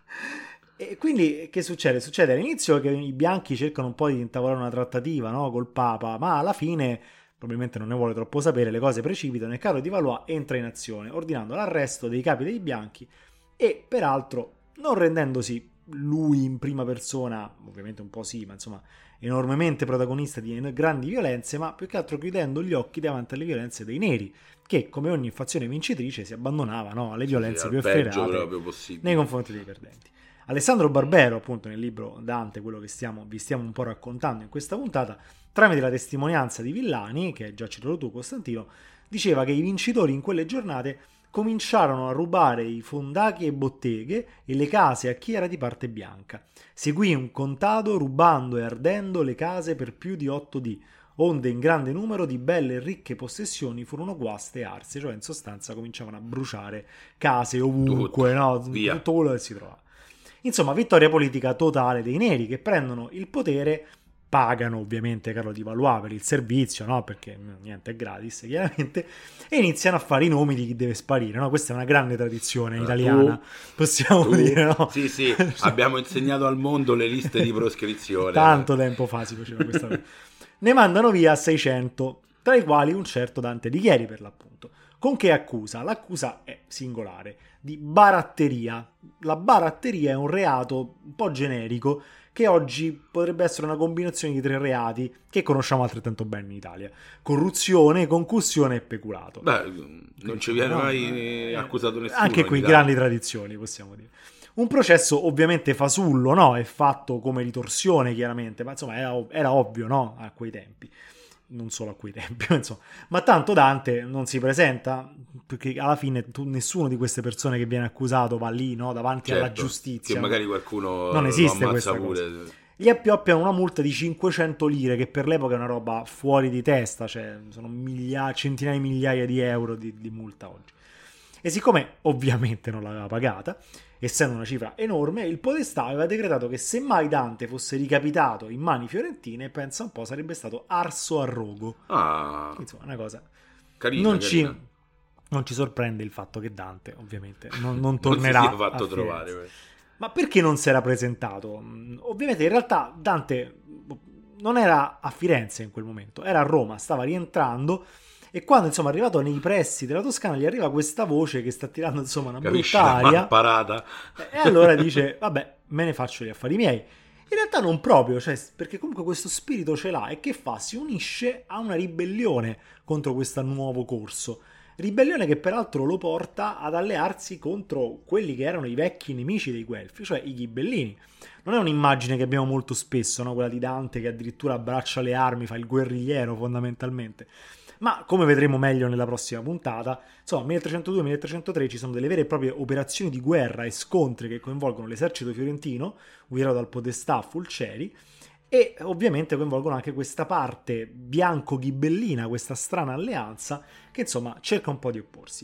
E quindi che succede? Succede all'inizio che i bianchi cercano un po' di intavolare una trattativa, no, col Papa, ma alla fine, probabilmente non ne vuole troppo sapere, le cose precipitano e Carlo di Valois entra in azione, ordinando l'arresto dei capi dei bianchi e, peraltro, non rendendosi lui in prima persona, ovviamente un po' sì, ma insomma, enormemente protagonista di grandi violenze, ma più che altro chiudendo gli occhi davanti alle violenze dei neri, che, come ogni fazione vincitrice, si abbandonava, no, alle violenze sì, più efferate nei confronti dei perdenti. Alessandro Barbero, appunto nel libro Dante, quello che stiamo, vi stiamo un po' raccontando in questa puntata, tramite la testimonianza di Villani, che hai già citato tu Costantino, diceva che i vincitori in quelle giornate cominciarono a rubare i fondachi e botteghe e le case a chi era di parte bianca. Seguì un contado rubando e ardendo le case per più di otto dì, onde in grande numero di belle e ricche possessioni furono guaste e arse, cioè in sostanza cominciavano a bruciare case ovunque, tutto, no? via. Tutto quello che si trovava. Insomma, vittoria politica totale dei neri che prendono il potere, pagano ovviamente Carlo di Valois per il servizio, no? Perché niente è gratis, chiaramente, e iniziano a fare i nomi di chi deve sparire, no? Questa è una grande tradizione uh, italiana, tu, possiamo tu, dire, no? Sì, sì, abbiamo insegnato al mondo le liste di proscrizione. Tanto tempo fa si faceva questa cosa. Ne mandano via seicento, tra i quali un certo Dante Alighieri, per l'appunto. Con che accusa? L'accusa è singolare, di baratteria. La baratteria è un reato un po' generico che oggi potrebbe essere una combinazione di tre reati che conosciamo altrettanto bene in Italia: corruzione, concussione e peculato. Beh, non ci viene no, mai eh, accusato nessuno. Anche qui grandi tradizioni, possiamo dire. Un processo ovviamente fasullo, no? È fatto come ritorsione, chiaramente, ma insomma era, era ovvio, no? A quei tempi. Non solo a quei tempi, insomma. Ma tanto Dante non si presenta, perché alla fine tu, nessuno di queste persone che viene accusato va lì, no? Davanti certo, alla giustizia. Che magari qualcuno non esiste lo questa pure. cosa. Gli appioppiano una multa di cinquecento lire, che per l'epoca è una roba fuori di testa, cioè sono migliaia, centinaia di migliaia di euro di, di multa oggi. E siccome ovviamente non l'aveva pagata, essendo una cifra enorme, il podestà aveva decretato che se mai Dante fosse ricapitato in mani fiorentine, pensa un po', sarebbe stato arso a rogo. Ah, insomma, una cosa carina, non, carina. Ci, non ci sorprende il fatto che Dante ovviamente non, non tornerà non si sia fatto a trovare. Firenze. Ma perché non si era presentato? Ovviamente in realtà Dante non era a Firenze in quel momento, era a Roma, stava rientrando. E quando insomma è arrivato nei pressi della Toscana gli arriva questa voce che sta tirando insomma una Capisci, brutta aria parata. e allora dice vabbè, me ne faccio gli affari miei. In realtà non proprio, cioè, perché comunque questo spirito ce l'ha e che fa? Si unisce a una ribellione contro questo nuovo corso. Ribellione che peraltro lo porta ad allearsi contro quelli che erano i vecchi nemici dei Guelfi, cioè i Ghibellini. Non è un'immagine che abbiamo molto spesso, no? Quella di Dante che addirittura abbraccia le armi, fa il guerrigliero fondamentalmente. Ma come vedremo meglio nella prossima puntata, insomma, milletrecentodue milletrecentotre ci sono delle vere e proprie operazioni di guerra e scontri che coinvolgono l'esercito fiorentino, guidato dal podestà Fulceri, e ovviamente coinvolgono anche questa parte bianco-ghibellina, questa strana alleanza che insomma cerca un po' di opporsi.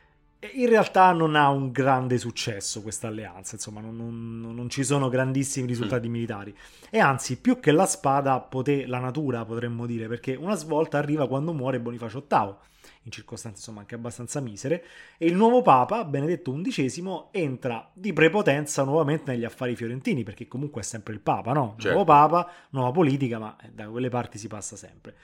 In realtà non ha un grande successo questa alleanza, insomma non, non, non ci sono grandissimi risultati mm. militari, e anzi più che la spada poté la natura, potremmo dire, perché una svolta arriva quando muore Bonifacio ottavo, in circostanze insomma anche abbastanza misere, e il nuovo papa Benedetto undicesimo entra di prepotenza nuovamente negli affari fiorentini, perché comunque è sempre il papa, no? Certo. Nuovo papa, nuova politica, ma da quelle parti si passa sempre.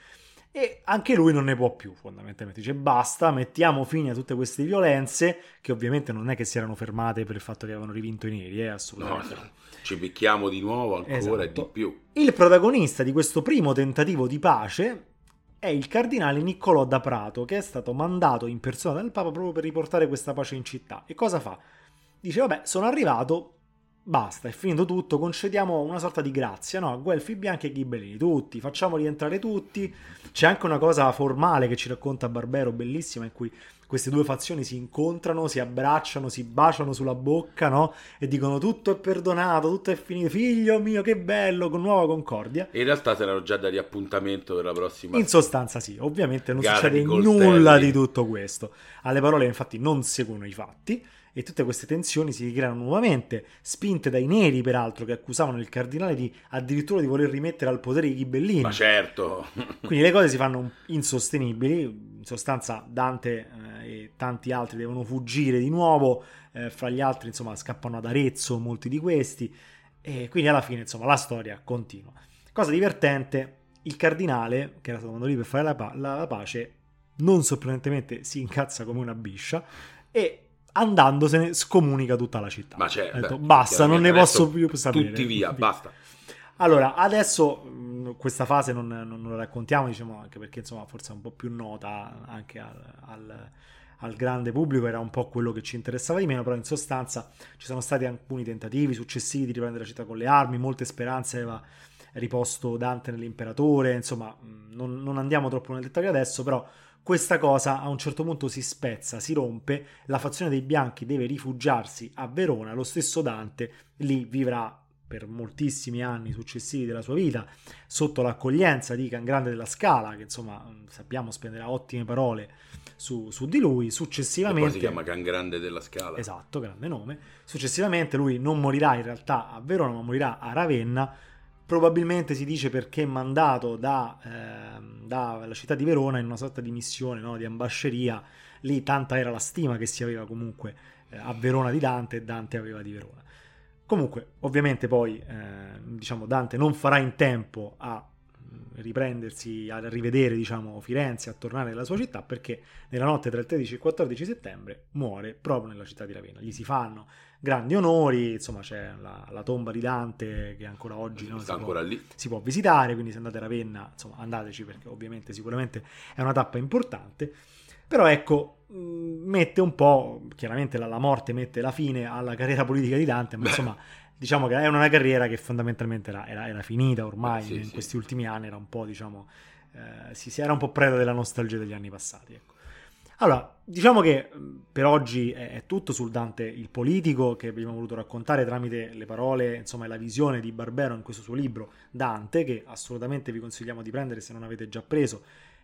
e anche lui non ne può più, fondamentalmente dice basta, mettiamo fine a tutte queste violenze, che ovviamente non è che si erano fermate per il fatto che avevano rivinto i neri, eh, assolutamente no, no. Ci picchiamo di nuovo ancora, esatto, e di più. Il protagonista di questo primo tentativo di pace è il cardinale Niccolò da Prato, che è stato mandato in persona dal Papa proprio per riportare questa pace in città. E cosa fa? Dice vabbè, sono arrivato, basta, è finito tutto, concediamo una sorta di grazia, no? Guelfi bianchi e ghibellini, tutti, facciamo rientrare tutti. C'è anche una cosa formale che ci racconta Barbero, bellissima, in cui queste due fazioni si incontrano, si abbracciano, si baciano sulla bocca, no? E dicono tutto è perdonato, tutto è finito, figlio mio, che bello, con nuova concordia. In realtà si erano già dati appuntamento per la prossima. In sostanza sì, ovviamente non succede di nulla di tutto questo. Alle parole infatti non seguono i fatti. E tutte queste tensioni si ricreano nuovamente, spinte dai neri peraltro, che accusavano il cardinale di addirittura di voler rimettere al potere i ghibellini. Ma certo! Quindi le cose si fanno insostenibili, in sostanza Dante eh, e tanti altri devono fuggire di nuovo, eh, fra gli altri insomma scappano ad Arezzo molti di questi, e quindi alla fine insomma la storia continua. Cosa divertente, il cardinale, che era stato mandato lì per fare la, pa- la, la pace, non sorprendentemente si incazza come una biscia e andandosene scomunica tutta la città. Ma certo, ha detto, basta, non ne posso più sapere. Tutti via, basta. Allora, adesso mh, questa fase non, non, non la raccontiamo, diciamo, anche perché insomma forse è un po' più nota anche al, al, al grande pubblico, era un po' quello che ci interessava di meno, però in sostanza ci sono stati alcuni tentativi successivi di riprendere la città con le armi, molte speranze aveva riposto Dante nell'imperatore, insomma mh, non, non andiamo troppo nel dettaglio adesso, però questa cosa a un certo punto si spezza, si rompe, la fazione dei bianchi deve rifugiarsi a Verona, lo stesso Dante lì vivrà per moltissimi anni successivi della sua vita sotto l'accoglienza di Can Grande della Scala, che insomma sappiamo spenderà ottime parole su, su di lui. Successivamente, e poi si chiama Can Grande della Scala, esatto, grande nome. Successivamente lui non morirà in realtà a Verona, ma morirà a Ravenna. Probabilmente si dice perché mandato da, eh, dalla città di Verona in una sorta di missione, no, di ambasceria. Lì tanta era la stima che si aveva comunque eh, a Verona di Dante, e Dante aveva di Verona. Comunque, ovviamente poi, eh, diciamo, Dante non farà in tempo a riprendersi, a rivedere, diciamo, Firenze, a tornare nella sua città, perché nella notte tra il tredici e il quattordici settembre muore proprio nella città di Ravenna. Gli si fanno grandi onori, insomma c'è la, la tomba di Dante che ancora oggi no, sta si, ancora può, lì. si può visitare, quindi se andate a Ravenna, insomma andateci, perché ovviamente sicuramente è una tappa importante. Però ecco, mette un po', chiaramente la, la morte mette la fine alla carriera politica di Dante, ma Beh. insomma diciamo che è una carriera che fondamentalmente era, era, era finita ormai, sì, in sì. questi ultimi anni era un po', diciamo, eh, si, si era un po' preda della nostalgia degli anni passati, ecco. Allora, diciamo che per oggi è, è tutto sul Dante il politico che abbiamo voluto raccontare tramite le parole, insomma, e la visione di Barbero in questo suo libro Dante, che assolutamente vi consigliamo di prendere se non avete già preso.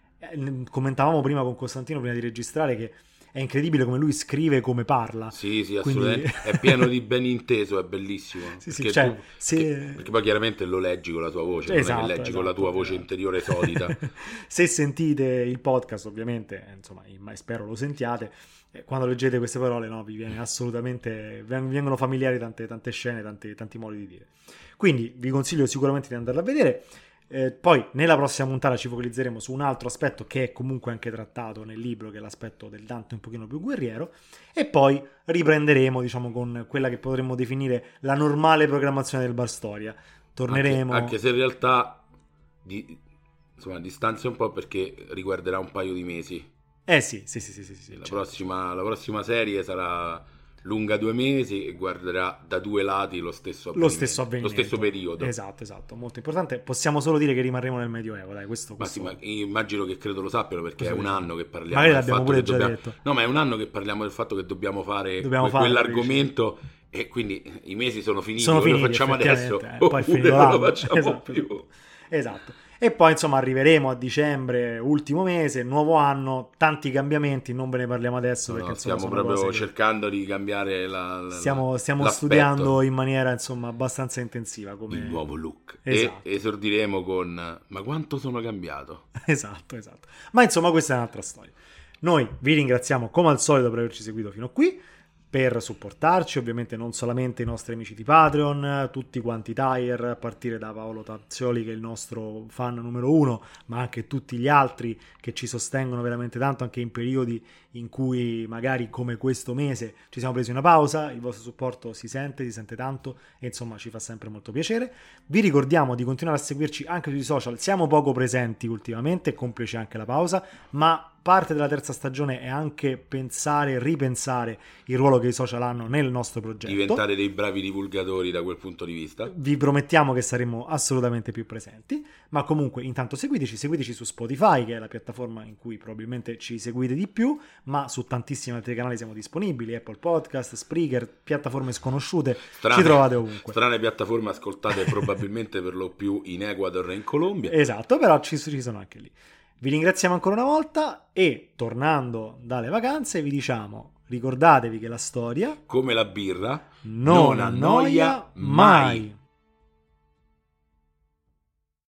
Eh, commentavamo prima con Costantino, prima di registrare, che è incredibile come lui scrive, come parla. Sì, sì, assolutamente. Quindi... è pieno di ben inteso, è bellissimo. Sì, sì, cioè, tu, se... perché, perché poi chiaramente lo leggi con la tua voce, esatto, non è che leggi esatto, con la tua voce interiore solita. Se sentite il podcast, ovviamente, insomma, spero lo sentiate, quando leggete queste parole, no, vi viene assolutamente, vengono familiari tante, tante scene, tanti, tanti modi di dire. Quindi vi consiglio sicuramente di andarla a vedere. Eh, poi nella prossima puntata ci focalizzeremo su un altro aspetto che è comunque anche trattato nel libro, che è l'aspetto del Dante un pochino più guerriero, e poi riprenderemo, diciamo, con quella che potremmo definire la normale programmazione del Bar Storia. Torneremo anche, anche se in realtà di, insomma distanzia un po', perché riguarderà un paio di mesi. Eh sì, sì, sì, sì, sì, sì la, certo. prossima, la prossima serie sarà lunga due mesi e guarderà da due lati lo stesso avvenimento, lo stesso, avvenimento. Lo stesso periodo. Esatto, esatto, molto importante. Possiamo solo dire che rimarremo nel Medioevo, dai, questo, questo... Ma sì, ma immagino che credo lo sappiano, perché questo è un diciamo. anno che parliamo Magari del l'abbiamo fatto pure che già dobbiamo... detto. No, ma è un anno che parliamo del fatto che dobbiamo fare, dobbiamo que- fare quell'argomento e quindi i mesi sono finiti, sono finiti, lo facciamo adesso eh, poi finito non lo facciamo esatto. più. Esatto. E poi insomma arriveremo a dicembre, ultimo mese, nuovo anno, tanti cambiamenti, non ve ne parliamo adesso no, perché no, insomma, stiamo proprio che... cercando di cambiare la, la, stiamo, stiamo l'aspetto. studiando in maniera insomma abbastanza intensiva come... il nuovo look. Esatto. E esordiremo con ma quanto sono cambiato. Esatto, esatto. Ma insomma questa è un'altra storia. Noi vi ringraziamo come al solito per averci seguito fino a qui. per supportarci, ovviamente non solamente i nostri amici di Patreon, tutti quanti Tire, a partire da Paolo Tarzioli che è il nostro fan numero uno, ma anche tutti gli altri che ci sostengono veramente tanto anche in periodi in cui magari come questo mese ci siamo presi una pausa. Il vostro supporto si sente, si sente tanto e insomma ci fa sempre molto piacere. Vi ricordiamo di continuare a seguirci anche sui social, siamo poco presenti ultimamente, complice anche la pausa, ma parte della terza stagione è anche pensare e ripensare il ruolo che i social hanno nel nostro progetto. Diventare dei bravi divulgatori da quel punto di vista. Vi promettiamo che saremo assolutamente più presenti, ma comunque intanto seguiteci, seguiteci su Spotify, che è la piattaforma in cui probabilmente ci seguite di più, ma su tantissimi altri canali siamo disponibili, Apple Podcast, Spreaker, piattaforme sconosciute, strane, ci trovate ovunque. Strane piattaforme ascoltate probabilmente per lo più in Ecuador e in Colombia. Esatto, però ci, ci sono anche lì. Vi ringraziamo ancora una volta e, tornando dalle vacanze, vi diciamo, ricordatevi che la storia, come la birra, non, non annoia mai. mai.